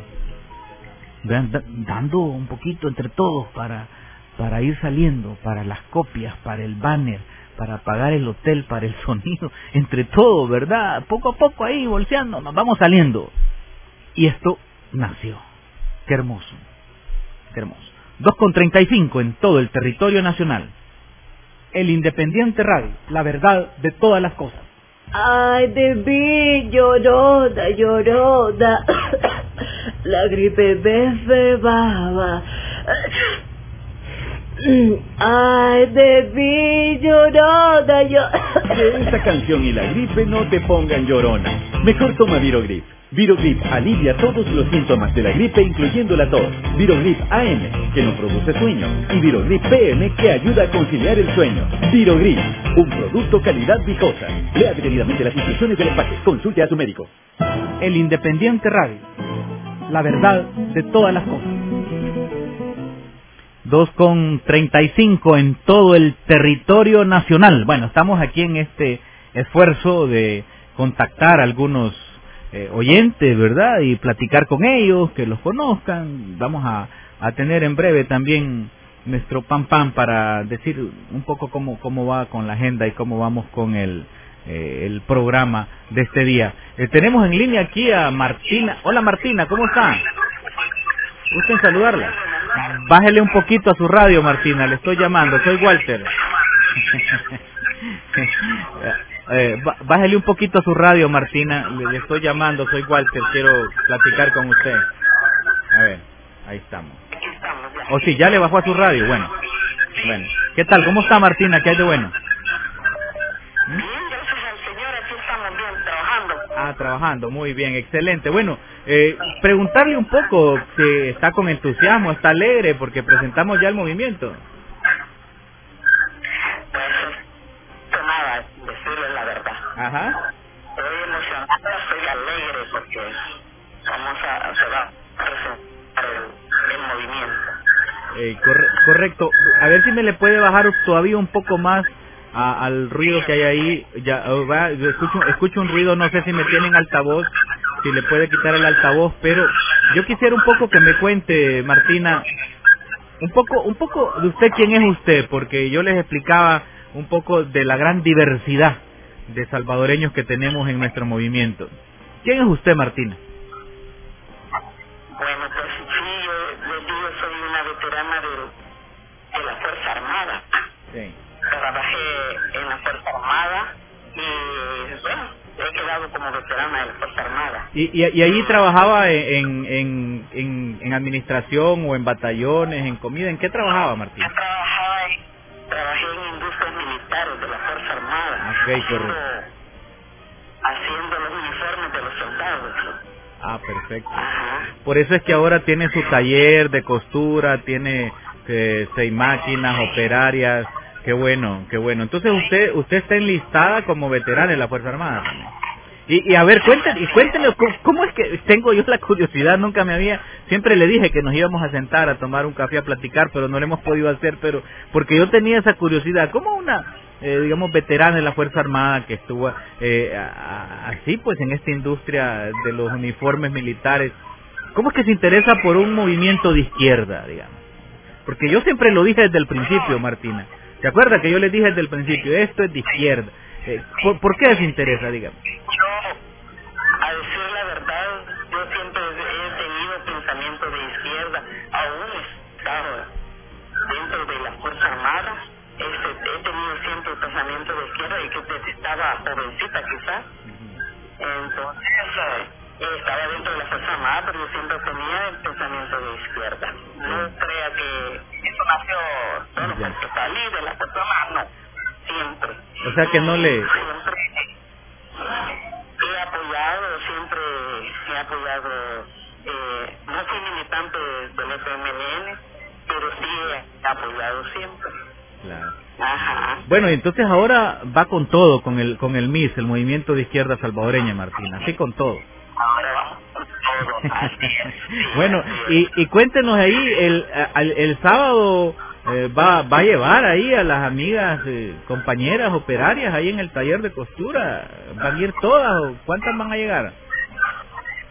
dando un poquito entre todos para ir saliendo, para las copias, para el banner, para pagar el hotel, para el sonido, entre todo, ¿verdad? Poco a poco ahí, bolseando, nos vamos saliendo. Y esto nació. Qué hermoso, qué hermoso. 2:35 en todo el territorio nacional. El Independiente Radio, la verdad de todas las cosas. Ay, de mí, llorona, llorona. La gripe me cebaba. Ay, de mí, llorona, Que esta canción y la gripe no te pongan llorona. Mejor toma Virogrip. Virogrip alivia todos los síntomas de la gripe, incluyendo la tos. Virogrip AM, que no produce sueño. Y Virogrip PM, que ayuda a conciliar el sueño. Virogrip, un producto calidad Vicosa. Lea detenidamente las instrucciones del empaque. Consulte a su médico. El Independiente Radio, la verdad de todas las cosas. 2:35 en todo el territorio nacional. Bueno, estamos aquí en este esfuerzo de contactar a algunos oyentes, ¿verdad? Y platicar con ellos, que los conozcan. Vamos a tener en breve también nuestro pam para decir un poco cómo va con la agenda y cómo vamos con el programa de este día. Tenemos en línea aquí a Martina. Hola Martina, ¿cómo está? ¿Gusten saludarla? Bájele un poquito a su radio, Martina, le estoy llamando, soy Walter. Bájele un poquito a su radio, Martina, le estoy llamando, soy Walter, quiero platicar con usted. A ver, ahí estamos. Oh, sí, ya le bajó a su radio, bueno. ¿Qué tal? ¿Cómo está Martina? ¿Qué hay de bueno? Bien, gracias al Señor, aquí estamos bien, trabajando. Ah, trabajando, muy bien, excelente. Bueno, preguntarle un poco si está con entusiasmo, está alegre, porque presentamos ya el movimiento. Pues, nada, decirle la verdad. Ajá. Estoy emocionada, estoy alegre, porque se va a presentar el movimiento. Correcto. A ver si me le puede bajar todavía un poco más al ruido que hay ahí. Ya escucho un ruido, no sé si me tienen altavoz, si le puede quitar el altavoz, pero yo quisiera un poco que me cuente, Martina, un poco de usted, quién es usted, porque yo les explicaba un poco de la gran diversidad de salvadoreños que tenemos en nuestro movimiento. ¿Quién es usted, Martina? Bueno, pues sí, yo soy una veterana de la Fuerza Armada. Sí. Trabajé en la Fuerza Armada y, bueno, he quedado como veterana de la Fuerza Armada. ¿Y allí trabajaba en administración o en batallones, en comida? ¿En qué trabajaba, Martina? Trabajé en industrias militares de la Fuerza Armada. Haciendo los uniformes de los soldados. Ah, perfecto. Ajá. Por eso es que ahora tiene su taller de costura, tiene 6 máquinas operarias. Qué bueno, qué bueno. Entonces usted está enlistada como veterana en la Fuerza Armada. Y a ver, cuéntenos, ¿cómo es que tengo yo la curiosidad? Nunca me había, siempre le dije que nos íbamos a sentar a tomar un café, a platicar, pero no lo hemos podido hacer, pero porque yo tenía esa curiosidad, ¿cómo una, digamos, veterana en la Fuerza Armada que estuvo así, pues, en esta industria de los uniformes militares, cómo es que se interesa por un movimiento de izquierda, digamos? Porque yo siempre lo dije desde el principio, Martina. ¿Se acuerda que yo les dije desde el principio, esto es de izquierda? ¿Por qué les interesa, digamos? Yo, a decir la verdad, yo siempre he tenido pensamiento de izquierda, aún estado dentro de la Fuerza Armada, he tenido siempre pensamiento de izquierda y que estaba jovencita quizás, entonces estaba dentro de la Fuerza Armada, pero yo siempre tenía el pensamiento de izquierda. No crea que eso nació solo porque salí de la Fuerza Armada, no, siempre. O sea que no le... Siempre he apoyado, no soy militante del FMLN, pero sí he apoyado siempre. Claro. Ajá. Bueno, y entonces ahora va con todo, con el MIS, el Movimiento de Izquierda Salvadoreña, Martina, así con todo. Ahora vamos con todo, así es. Bueno, y cuéntenos ahí, el sábado va a llevar ahí a las amigas, compañeras operarias ahí en el taller de costura. ¿Van a ir todas o cuántas van a llegar?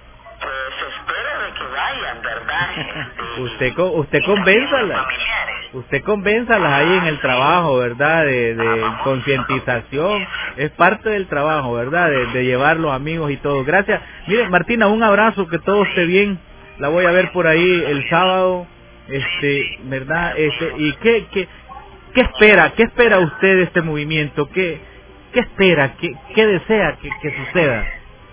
Pues espero de que vayan, ¿verdad? Usted convénzala. usted convénzalas ahí en el trabajo, ¿verdad? De concientización, es parte del trabajo, ¿verdad? De llevar los amigos y todo. Gracias. Mire, Martina, un abrazo, que todo esté bien. La voy a ver por ahí el sábado, ¿verdad? Y ¿qué espera usted de este movimiento? ¿Qué espera? ¿Qué desea que suceda?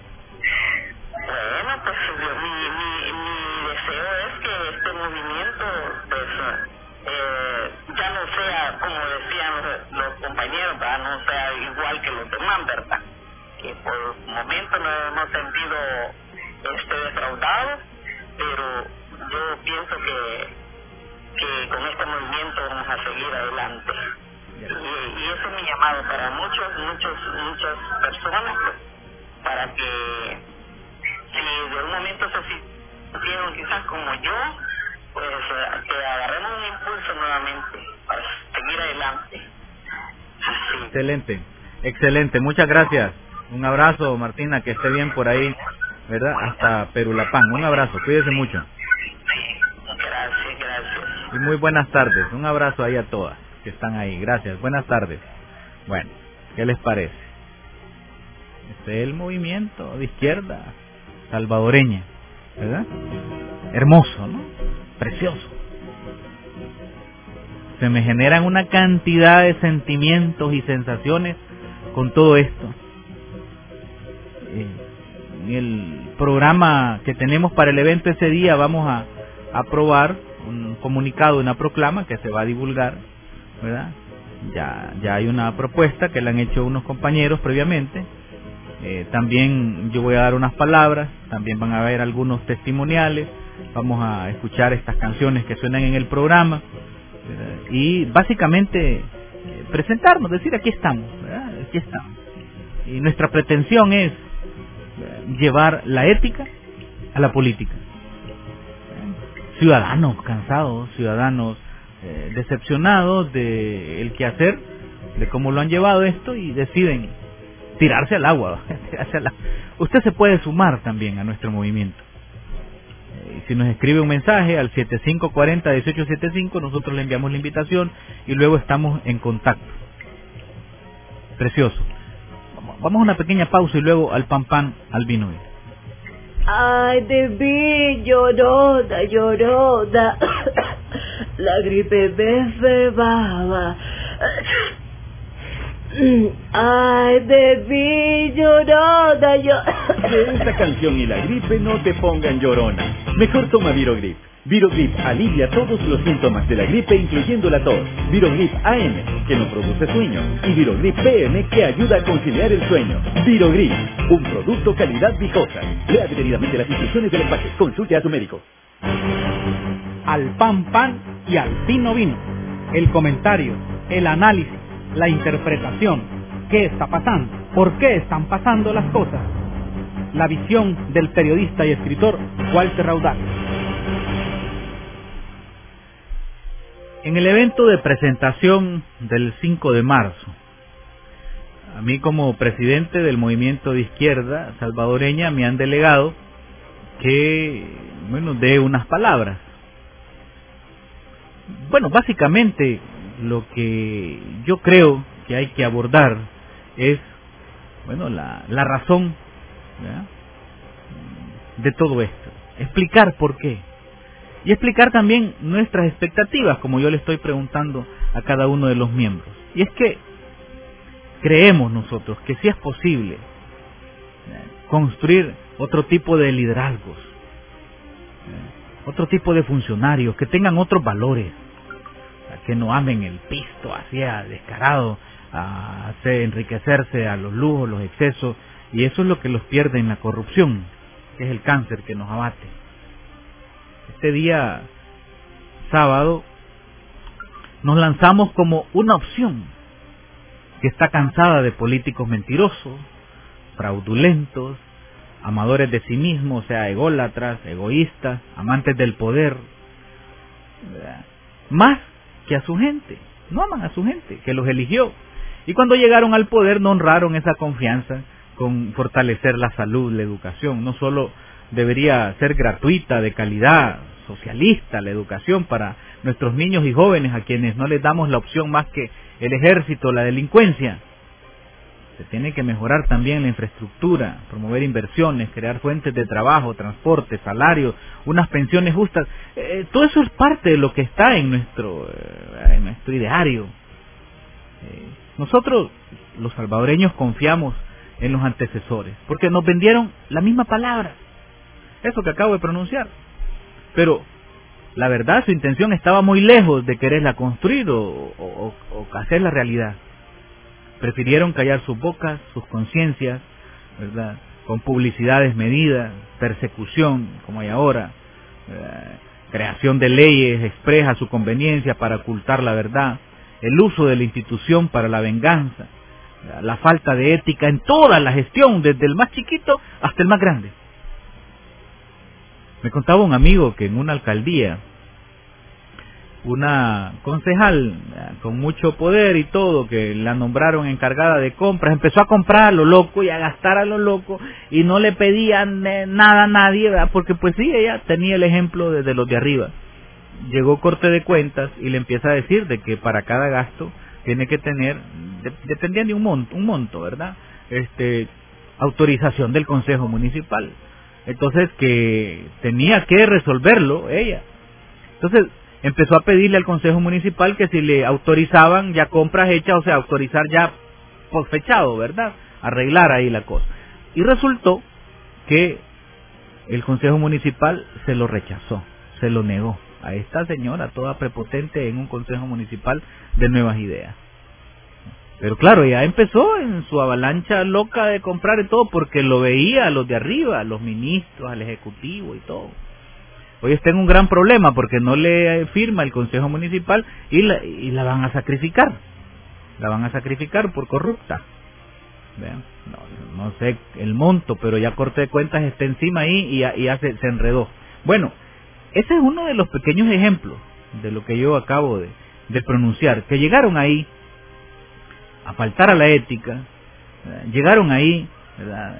Bueno, pues mi deseo es que este movimiento, pues, ya no sea, como decían los compañeros, ¿verdad? No sea igual que los demás, ¿verdad? Que por momentos nos hemos sentido defraudados, pero yo pienso que con este movimiento vamos a seguir adelante. Y ese es mi llamado para muchas personas, pues, para que si de un momento se sintieron quizás como yo, pues que agarremos un impulso nuevamente para seguir adelante. Así. Excelente, muchas gracias. Un abrazo, Martina, que esté bien por ahí, ¿verdad? Hasta Perulapán. Un abrazo, cuídese mucho. Gracias. Y muy buenas tardes. Un abrazo ahí a todas que están ahí. Gracias, buenas tardes. Bueno, ¿qué les parece? Este es el movimiento de izquierda salvadoreña, ¿verdad? Hermoso, ¿no? Precioso. Se me generan una cantidad de sentimientos y sensaciones con todo esto. En el programa que tenemos para el evento ese día vamos a aprobar un comunicado, una proclama que se va a divulgar, ¿verdad? Ya hay una propuesta que la han hecho unos compañeros previamente. También yo voy a dar unas palabras, también van a haber algunos testimoniales, vamos a escuchar estas canciones que suenan en el programa, ¿verdad? Y básicamente presentarnos, decir aquí estamos, ¿verdad? Aquí estamos. Y nuestra pretensión es llevar la ética a la política. Ciudadanos cansados, ciudadanos decepcionados de el quehacer, de cómo lo han llevado esto, y deciden tirarse al agua. Usted se puede sumar también a nuestro movimiento. Si nos escribe un mensaje al 7540-1875, nosotros le enviamos la invitación y luego estamos en contacto. Precioso. Vamos a una pequeña pausa y luego al pan, al vino. Ay, de mí, lloroda, la gripe me cebaba. Ay, de mí, lloroda, Que esta canción y la gripe no te pongan llorona. Mejor toma Virogrip. Virogrip alivia todos los síntomas de la gripe, incluyendo la tos. Virogrip AM, que no produce sueño. Y Virogrip PM, que ayuda a conciliar el sueño. Virogrip, un producto calidad Vijosa. Lea detenidamente las instrucciones del empaque. Consulte a tu médico. Al pan y al vino. El comentario, el análisis, la interpretación. ¿Qué está pasando? ¿Por qué están pasando las cosas? La visión del periodista y escritor Walter Raudal. En el evento de presentación del 5 de marzo, a mí como presidente del movimiento de izquierda salvadoreña me han delegado que, dé unas palabras. Bueno, básicamente lo que yo creo que hay que abordar es, la razón, ¿verdad?, de todo esto. Explicar por qué. Y explicar también nuestras expectativas, como yo le estoy preguntando a cada uno de los miembros. Y es que creemos nosotros que sí es posible construir otro tipo de liderazgos, otro tipo de funcionarios que tengan otros valores, que no amen el pisto hacia descarado, a hacer enriquecerse a los lujos, los excesos, y eso es lo que los pierde en la corrupción, que es el cáncer que nos abate. Este día sábado nos lanzamos como una opción que está cansada de políticos mentirosos, fraudulentos, amadores de sí mismos, o sea, ególatras, egoístas, amantes del poder, ¿verdad?, más que a su gente. No aman a su gente que los eligió, y cuando llegaron al poder no honraron esa confianza con fortalecer la salud, la educación. No solo debería ser gratuita, de calidad, socialista la educación para nuestros niños y jóvenes, a quienes no les damos la opción más que el ejército, la delincuencia. Se tiene que mejorar también la infraestructura, promover inversiones, crear fuentes de trabajo, transporte, salarios, unas pensiones justas. Todo eso es parte de lo que está en nuestro ideario. Nosotros, los salvadoreños, confiamos en los antecesores, porque nos vendieron la misma palabra, eso que acabo de pronunciar. Pero la verdad, su intención estaba muy lejos de quererla construir o hacerla realidad. Prefirieron callar sus bocas, sus conciencias, ¿verdad?, con publicidades medidas, persecución, como hay ahora, creación de leyes expresas a su conveniencia para ocultar la verdad, el uso de la institución para la venganza, la falta de ética en toda la gestión, desde el más chiquito hasta el más grande. Me contaba un amigo que en una alcaldía, una concejal con mucho poder y todo, que la nombraron encargada de compras, empezó a comprar a lo loco y a gastar a lo loco y no le pedían nada a nadie, ¿verdad? Porque pues sí, ella tenía el ejemplo desde los de arriba. Llegó corte de cuentas y le empieza a decir de que para cada gasto tiene que tener, dependiendo de un monto, ¿verdad?, autorización del Consejo Municipal. Entonces que tenía que resolverlo ella. Entonces empezó a pedirle al Consejo Municipal que si le autorizaban ya compras hechas, o sea, autorizar ya por fechado, ¿verdad?, arreglar ahí la cosa. Y resultó que el Consejo Municipal se lo rechazó, se lo negó a esta señora toda prepotente en un Consejo Municipal de Nuevas Ideas. Pero claro, ya empezó en su avalancha loca de comprar y todo, porque lo veía a los de arriba, a los ministros, al Ejecutivo y todo. Hoy está en un gran problema porque no le firma el Consejo Municipal y la van a sacrificar. La van a sacrificar por corrupta. ¿Vean? No sé el monto, pero ya corte de cuentas está encima ahí y ya se enredó. Bueno, ese es uno de los pequeños ejemplos de lo que yo acabo de pronunciar, que llegaron ahí a faltar a la ética, llegaron ahí, ¿verdad?,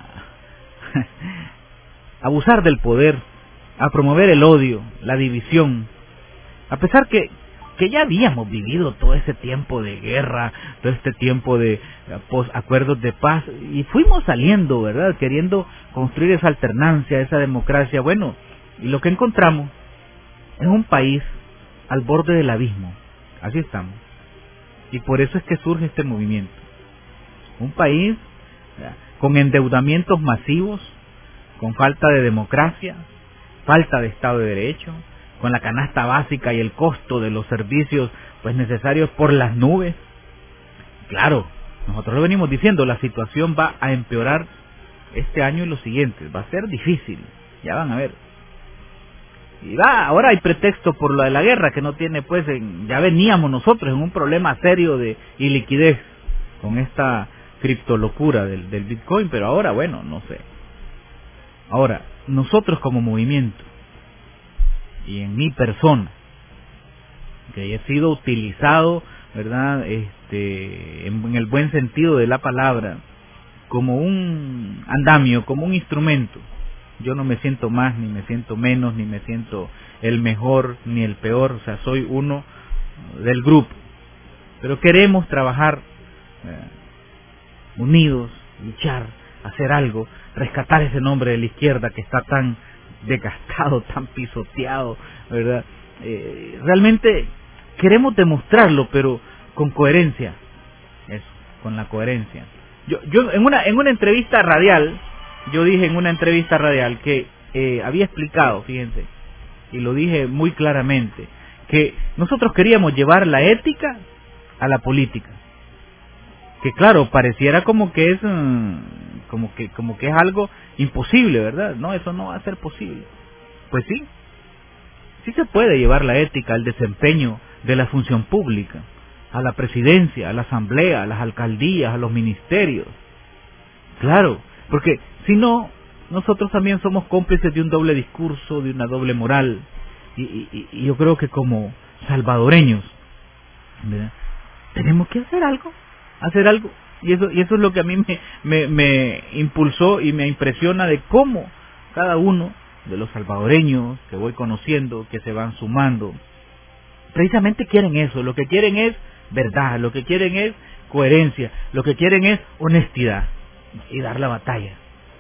a abusar del poder, a promover el odio, la división, a pesar que ya habíamos vivido todo ese tiempo de guerra, todo este tiempo de acuerdos de paz, y fuimos saliendo, ¿verdad?, queriendo construir esa alternancia, esa democracia. Bueno, y lo que encontramos es un país al borde del abismo, así estamos, y por eso es que surge este movimiento. Un país con endeudamientos masivos, con falta de democracia, falta de Estado de Derecho, con la canasta básica y el costo de los servicios pues necesarios por las nubes. Claro, nosotros lo venimos diciendo, la situación va a empeorar este año y los siguientes, va a ser difícil, ya van a ver. Y ahora hay pretexto por lo de la guerra, que no tiene pues, ya veníamos nosotros en un problema serio de iliquidez con esta criptolocura del Bitcoin, pero ahora, bueno, no sé. Ahora, nosotros como movimiento, y en mi persona, que he sido utilizado, ¿verdad?, en el buen sentido de la palabra, como un andamio, como un instrumento. Yo no me siento más, ni me siento menos, ni me siento el mejor, ni el peor, o sea, soy uno del grupo. Pero queremos trabajar unidos, luchar, hacer algo, rescatar ese nombre de la izquierda que está tan desgastado, tan pisoteado, ¿verdad? Realmente queremos demostrarlo, pero con coherencia, eso, con la coherencia. Yo en una entrevista radial, yo dije en una entrevista radial que había explicado, fíjense, y lo dije muy claramente, que nosotros queríamos llevar la ética a la política. Que claro, pareciera como que es como que es algo imposible, ¿verdad? No, eso no va a ser posible. Pues sí, sí se puede llevar la ética al desempeño de la función pública, a la presidencia, a la asamblea, a las alcaldías, a los ministerios. Claro, porque si no, nosotros también somos cómplices de un doble discurso, de una doble moral, y yo creo que como salvadoreños, ¿verdad?, tenemos que hacer algo, y eso es lo que a mí me impulsó y me impresiona de cómo cada uno de los salvadoreños que voy conociendo, que se van sumando, precisamente quieren eso, lo que quieren es verdad, lo que quieren es coherencia, lo que quieren es honestidad y dar la batalla,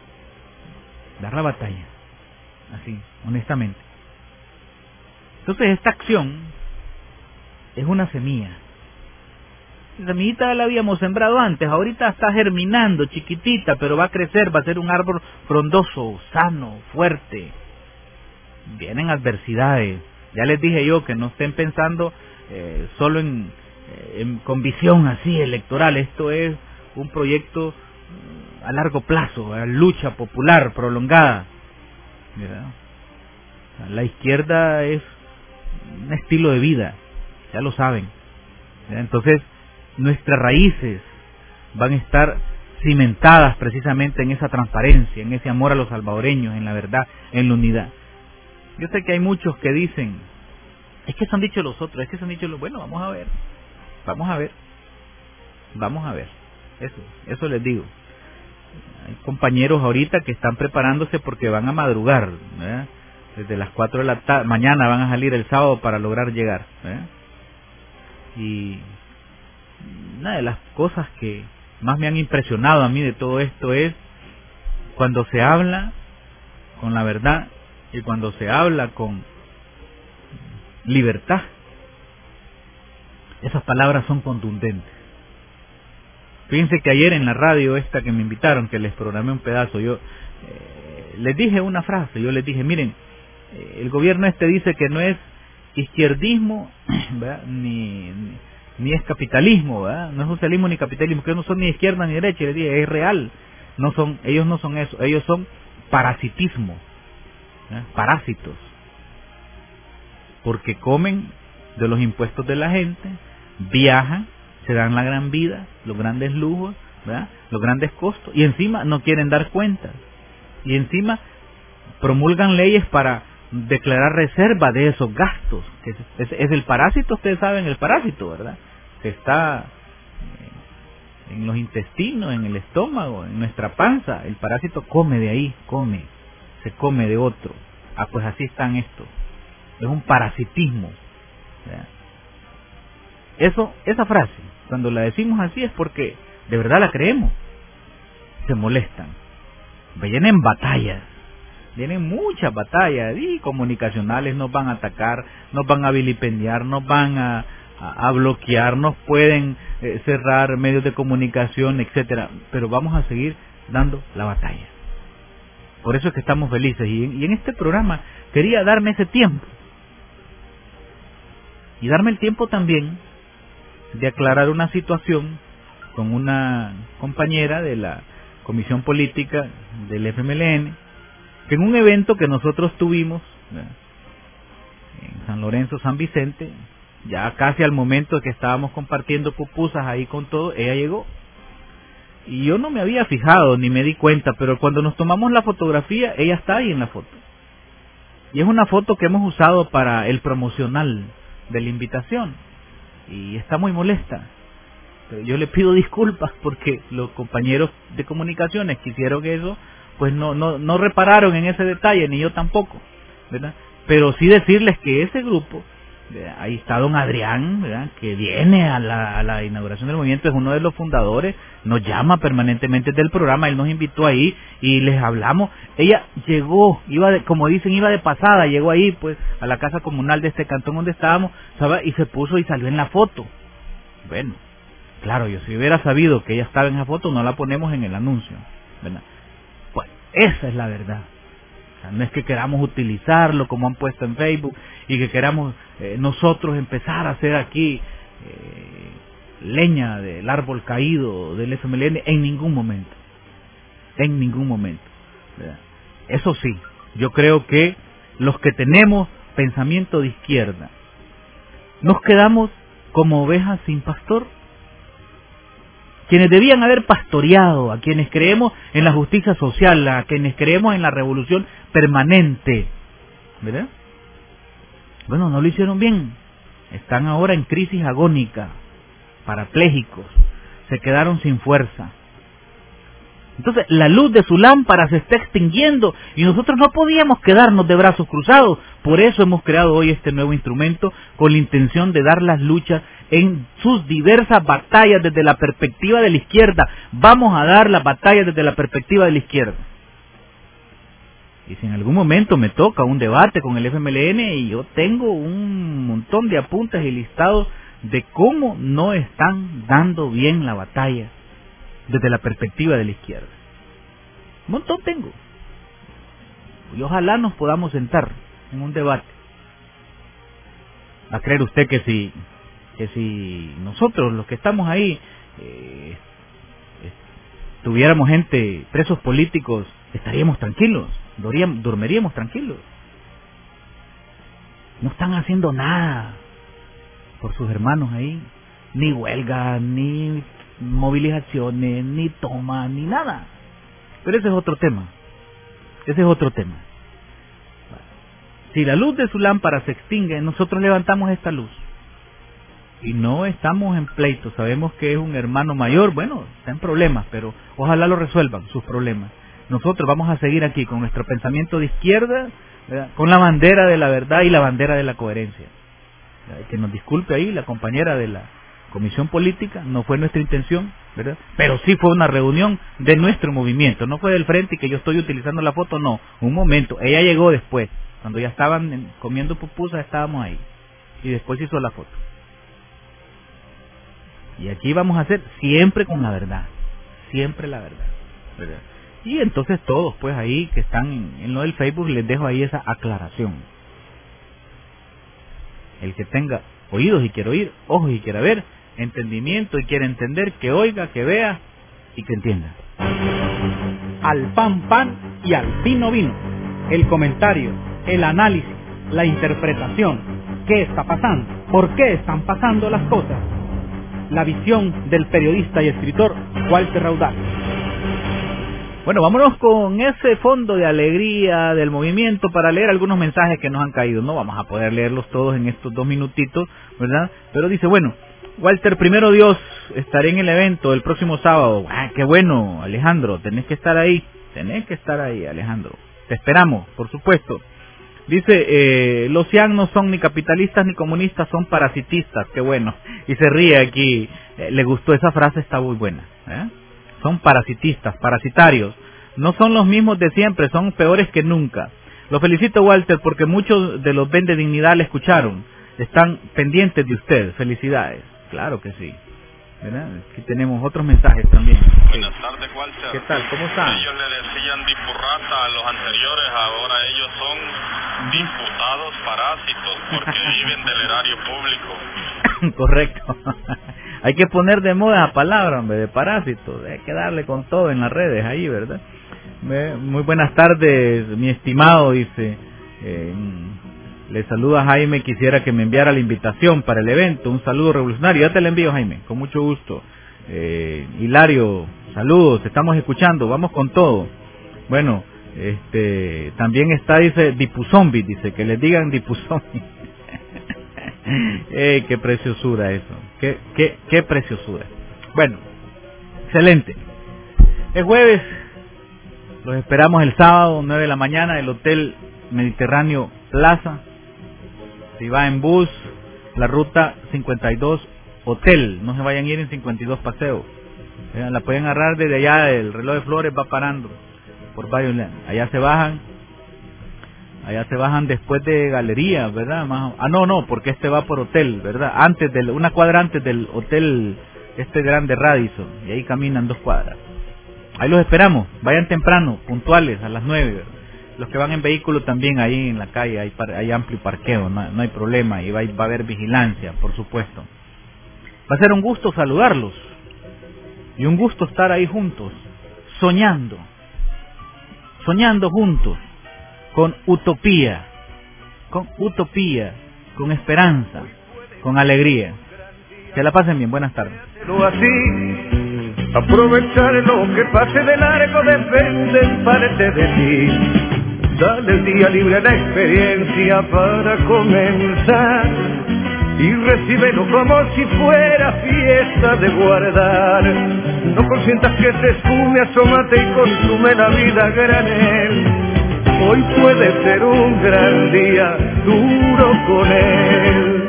así, honestamente. Entonces esta acción es una semilla. La semillita la habíamos sembrado antes, ahorita está germinando, chiquitita, pero va a crecer, va a ser un árbol frondoso, sano, fuerte. Vienen adversidades. Ya les dije yo que no estén pensando solo con visión así electoral. Esto es un proyecto a largo plazo, lucha popular prolongada. ¿Verdad? La izquierda es un estilo de vida, ya lo saben. ¿Verdad? Entonces, nuestras raíces van a estar cimentadas precisamente en esa transparencia, en ese amor a los salvadoreños, en la verdad, en la unidad. Yo sé que hay muchos que dicen, es que eso han dicho los otros, es que eso han dicho los... Bueno, vamos a ver. Eso les digo. Hay compañeros ahorita que están preparándose porque van a madrugar, ¿verdad? Desde las 4 de la tarde, mañana van a salir el sábado para lograr llegar, ¿verdad? Y una de las cosas que más me han impresionado a mí de todo esto es cuando se habla con la verdad y cuando se habla con libertad. Esas palabras son contundentes. Fíjense que ayer en la radio esta que me invitaron, que les programé un pedazo, yo les dije una frase, yo les dije, miren, el gobierno dice que no es izquierdismo, ¿verdad? ni es capitalismo, ¿verdad? No es socialismo ni capitalismo, que no son ni izquierda ni derecha, y les dije, es real, ellos no son eso, ellos son parasitismo, ¿verdad? Parásitos, porque comen de los impuestos de la gente, viajan, se dan la gran vida, los grandes lujos, ¿verdad? Los grandes costos, y encima no quieren dar cuentas, y encima promulgan leyes para declarar reserva de esos gastos, que es el parásito. Ustedes saben el parásito, ¿verdad? Que está en los intestinos, en el estómago, en nuestra panza. El parásito come de ahí, se come de otro. Pues así están estos. Es un parasitismo, ¿verdad? Esa frase, cuando la decimos así es porque de verdad la creemos. Se molestan, vienen batallas, vienen muchas batallas y comunicacionales, nos van a atacar, nos van a vilipendiar, nos van a bloquear, nos pueden cerrar medios de comunicación, etcétera, pero vamos a seguir dando la batalla. Por eso es que estamos felices y en este programa quería darme ese tiempo y darme el tiempo también de aclarar una situación con una compañera de la Comisión Política del FMLN, que en un evento que nosotros tuvimos, ¿verdad?, en San Lorenzo, San Vicente, ya casi al momento de que estábamos compartiendo pupusas ahí con todo, ella llegó. Y yo no me había fijado ni me di cuenta, pero cuando nos tomamos la fotografía, ella está ahí en la foto. Y es una foto que hemos usado para el promocional de la invitación. Y está muy molesta. Pero yo le pido disculpas porque los compañeros de comunicaciones que hicieron eso, pues no repararon en ese detalle, ni yo tampoco, ¿verdad? Pero sí decirles que ese grupo, ¿verdad?, ahí está don Adrián, ¿verdad?, que viene a la inauguración del movimiento, es uno de los fundadores, nos llama permanentemente del programa, él nos invitó ahí y les hablamos. Ella llegó, como dicen, iba de pasada, llegó ahí pues a la casa comunal de este cantón donde estábamos, ¿sabe?, y se puso y salió en la foto. Bueno, claro, yo si hubiera sabido que ella estaba en esa foto, no la ponemos en el anuncio, ¿verdad? Pues esa es la verdad. O sea, no es que queramos utilizarlo como han puesto en Facebook y que queramos nosotros empezar a hacer aquí leña del árbol caído del FMLN, en ningún momento, ¿verdad? Eso sí, yo creo que los que tenemos pensamiento de izquierda nos quedamos como ovejas sin pastor. Quienes debían haber pastoreado, a quienes creemos en la justicia social, a quienes creemos en la revolución permanente, ¿verdad? Bueno, no lo hicieron bien. Están ahora en crisis agónica, parapléjicos, se quedaron sin fuerza. Entonces, la luz de su lámpara se está extinguiendo y nosotros no podíamos quedarnos de brazos cruzados. Por eso hemos creado hoy este nuevo instrumento con la intención de dar las luchas en sus diversas batallas desde la perspectiva de la izquierda. Vamos a dar las batallas desde la perspectiva de la izquierda. Y si en algún momento me toca un debate con el FMLN, y yo tengo un montón de apuntes y listados de cómo no están dando bien la batalla desde la perspectiva de la izquierda. Un montón tengo. Y ojalá nos podamos sentar en un debate. ¿Va a creer usted que si nosotros, los que estamos ahí, tuviéramos gente, presos políticos, estaríamos tranquilos? Dormiríamos tranquilos. No están haciendo nada por sus hermanos ahí. Ni huelga, ni movilizaciones, ni toma, ni nada. Pero ese es otro tema. Si la luz de su lámpara se extingue, nosotros levantamos esta luz. Y no estamos en pleito. Sabemos que es un hermano mayor, bueno, está en problemas, pero ojalá lo resuelvan sus problemas. Nosotros vamos a seguir aquí con nuestro pensamiento de izquierda, ¿verdad?, con la bandera de la verdad y la bandera de la coherencia. Que nos disculpe ahí la compañera de la Comisión Política, no fue nuestra intención, ¿verdad? Pero sí fue una reunión de nuestro movimiento, no fue del frente y que yo estoy utilizando la foto, no, un momento, ella llegó después, cuando ya estaban comiendo pupusas, estábamos ahí, y después hizo la foto. Y aquí vamos a hacer siempre con la verdad, siempre la verdad, ¿verdad? Y entonces todos, pues ahí que están en lo del Facebook, les dejo ahí esa aclaración. El que tenga oídos y quiera oír, ojos y quiera ver, entendimiento y quiera entender, que oiga, que vea y que entienda. Al pan pan y al vino vino. El comentario, el análisis, la interpretación. ¿Qué está pasando? ¿Por qué están pasando las cosas? La visión del periodista y escritor Walter Raudal. Bueno, vámonos con ese fondo de alegría del movimiento para leer algunos mensajes que nos han caído. No vamos a poder leerlos todos en estos 2 minutitos, ¿verdad? Pero dice, bueno, Walter, primero Dios, estaré en el evento el próximo sábado. ¡Ah, qué bueno, Alejandro! Tenés que estar ahí, Alejandro. Te esperamos, por supuesto. Dice, los CIAN no son ni capitalistas ni comunistas, son parasitistas. Qué bueno. Y se ríe aquí. Le gustó esa frase, está muy buena, ¿eh? Son parasitistas, parasitarios. No son los mismos de siempre, son peores que nunca. Lo felicito, Walter, porque muchos de los Vende Dignidad le escucharon. Están pendientes de usted. Felicidades. Claro que sí. ¿Verdad? Aquí tenemos otros mensajes también. Buenas tardes, Walter. ¿Qué tal? ¿Cómo están? Ellos le decían dipurrata a los anteriores, ahora ellos son diputados parásitos porque viven del erario público. Correcto. Hay que poner de moda la palabra, hombre, de parásito. Hay que darle con todo en las redes ahí, ¿verdad? Muy buenas tardes, mi estimado, dice. Le saluda Jaime, quisiera que me enviara la invitación para el evento. Un saludo revolucionario. Ya te la envío, Jaime, con mucho gusto. Hilario, saludos, te estamos escuchando, vamos con todo. Bueno, también está, dice, Dipuzombi, dice, que les digan Dipuzombi. Qué preciosura eso. Qué preciosura. Bueno, excelente. Es jueves, los esperamos el sábado, 9 de la mañana, el Hotel Mediterráneo Plaza. Si va en bus, la ruta 52 Hotel, no se vayan a ir en 52 Paseo. La pueden agarrar desde allá, el Reloj de Flores va parando por varios lados. Allá se bajan después de Galería, ¿verdad? No, porque va por Hotel, ¿verdad? Una cuadra antes del Hotel grande Radisson, y ahí caminan 2 cuadras. Ahí los esperamos, vayan temprano, puntuales, a las 9, ¿verdad? Los que van en vehículo también, ahí en la calle hay amplio parqueo, no hay problema, y va a haber vigilancia, por supuesto. Va a ser un gusto saludarlos, y un gusto estar ahí juntos, soñando juntos, con utopía, con esperanza, con alegría. Que la pasen bien, buenas tardes. Así, aprovechar lo que pase de largo depende en parte de ti. Dale el día libre a la experiencia para comenzar. y recíbelo como si fuera fiesta de guardar. No consientas que se esfume, asómate y consume la vida a granel. Hoy puede ser un gran día, duro con él.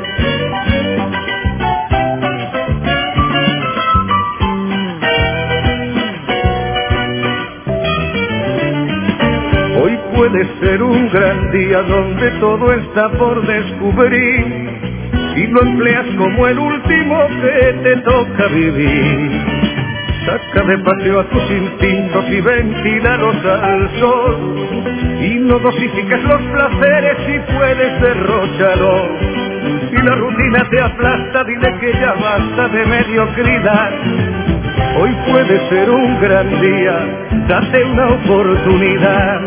Hoy puede ser un gran día donde todo está por descubrir y lo empleas como el último que te toca vivir. Saca de paseo a tus instintos y ventílalos al sol y no dosifiques los placeres si puedes derrocharlo. Si la rutina te aplasta, dile que ya basta de mediocridad. Hoy puede ser un gran día, date una oportunidad.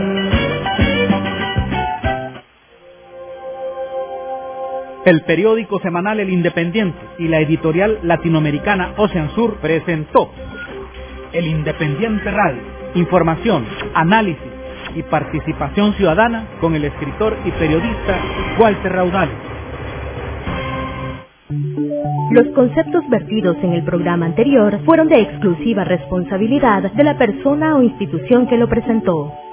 El periódico semanal El Independiente y la editorial latinoamericana Ocean Sur presentó El Independiente Radio. Información, análisis y participación ciudadana con el escritor y periodista Walter Raudales. Los conceptos vertidos en el programa anterior fueron de exclusiva responsabilidad de la persona o institución que lo presentó.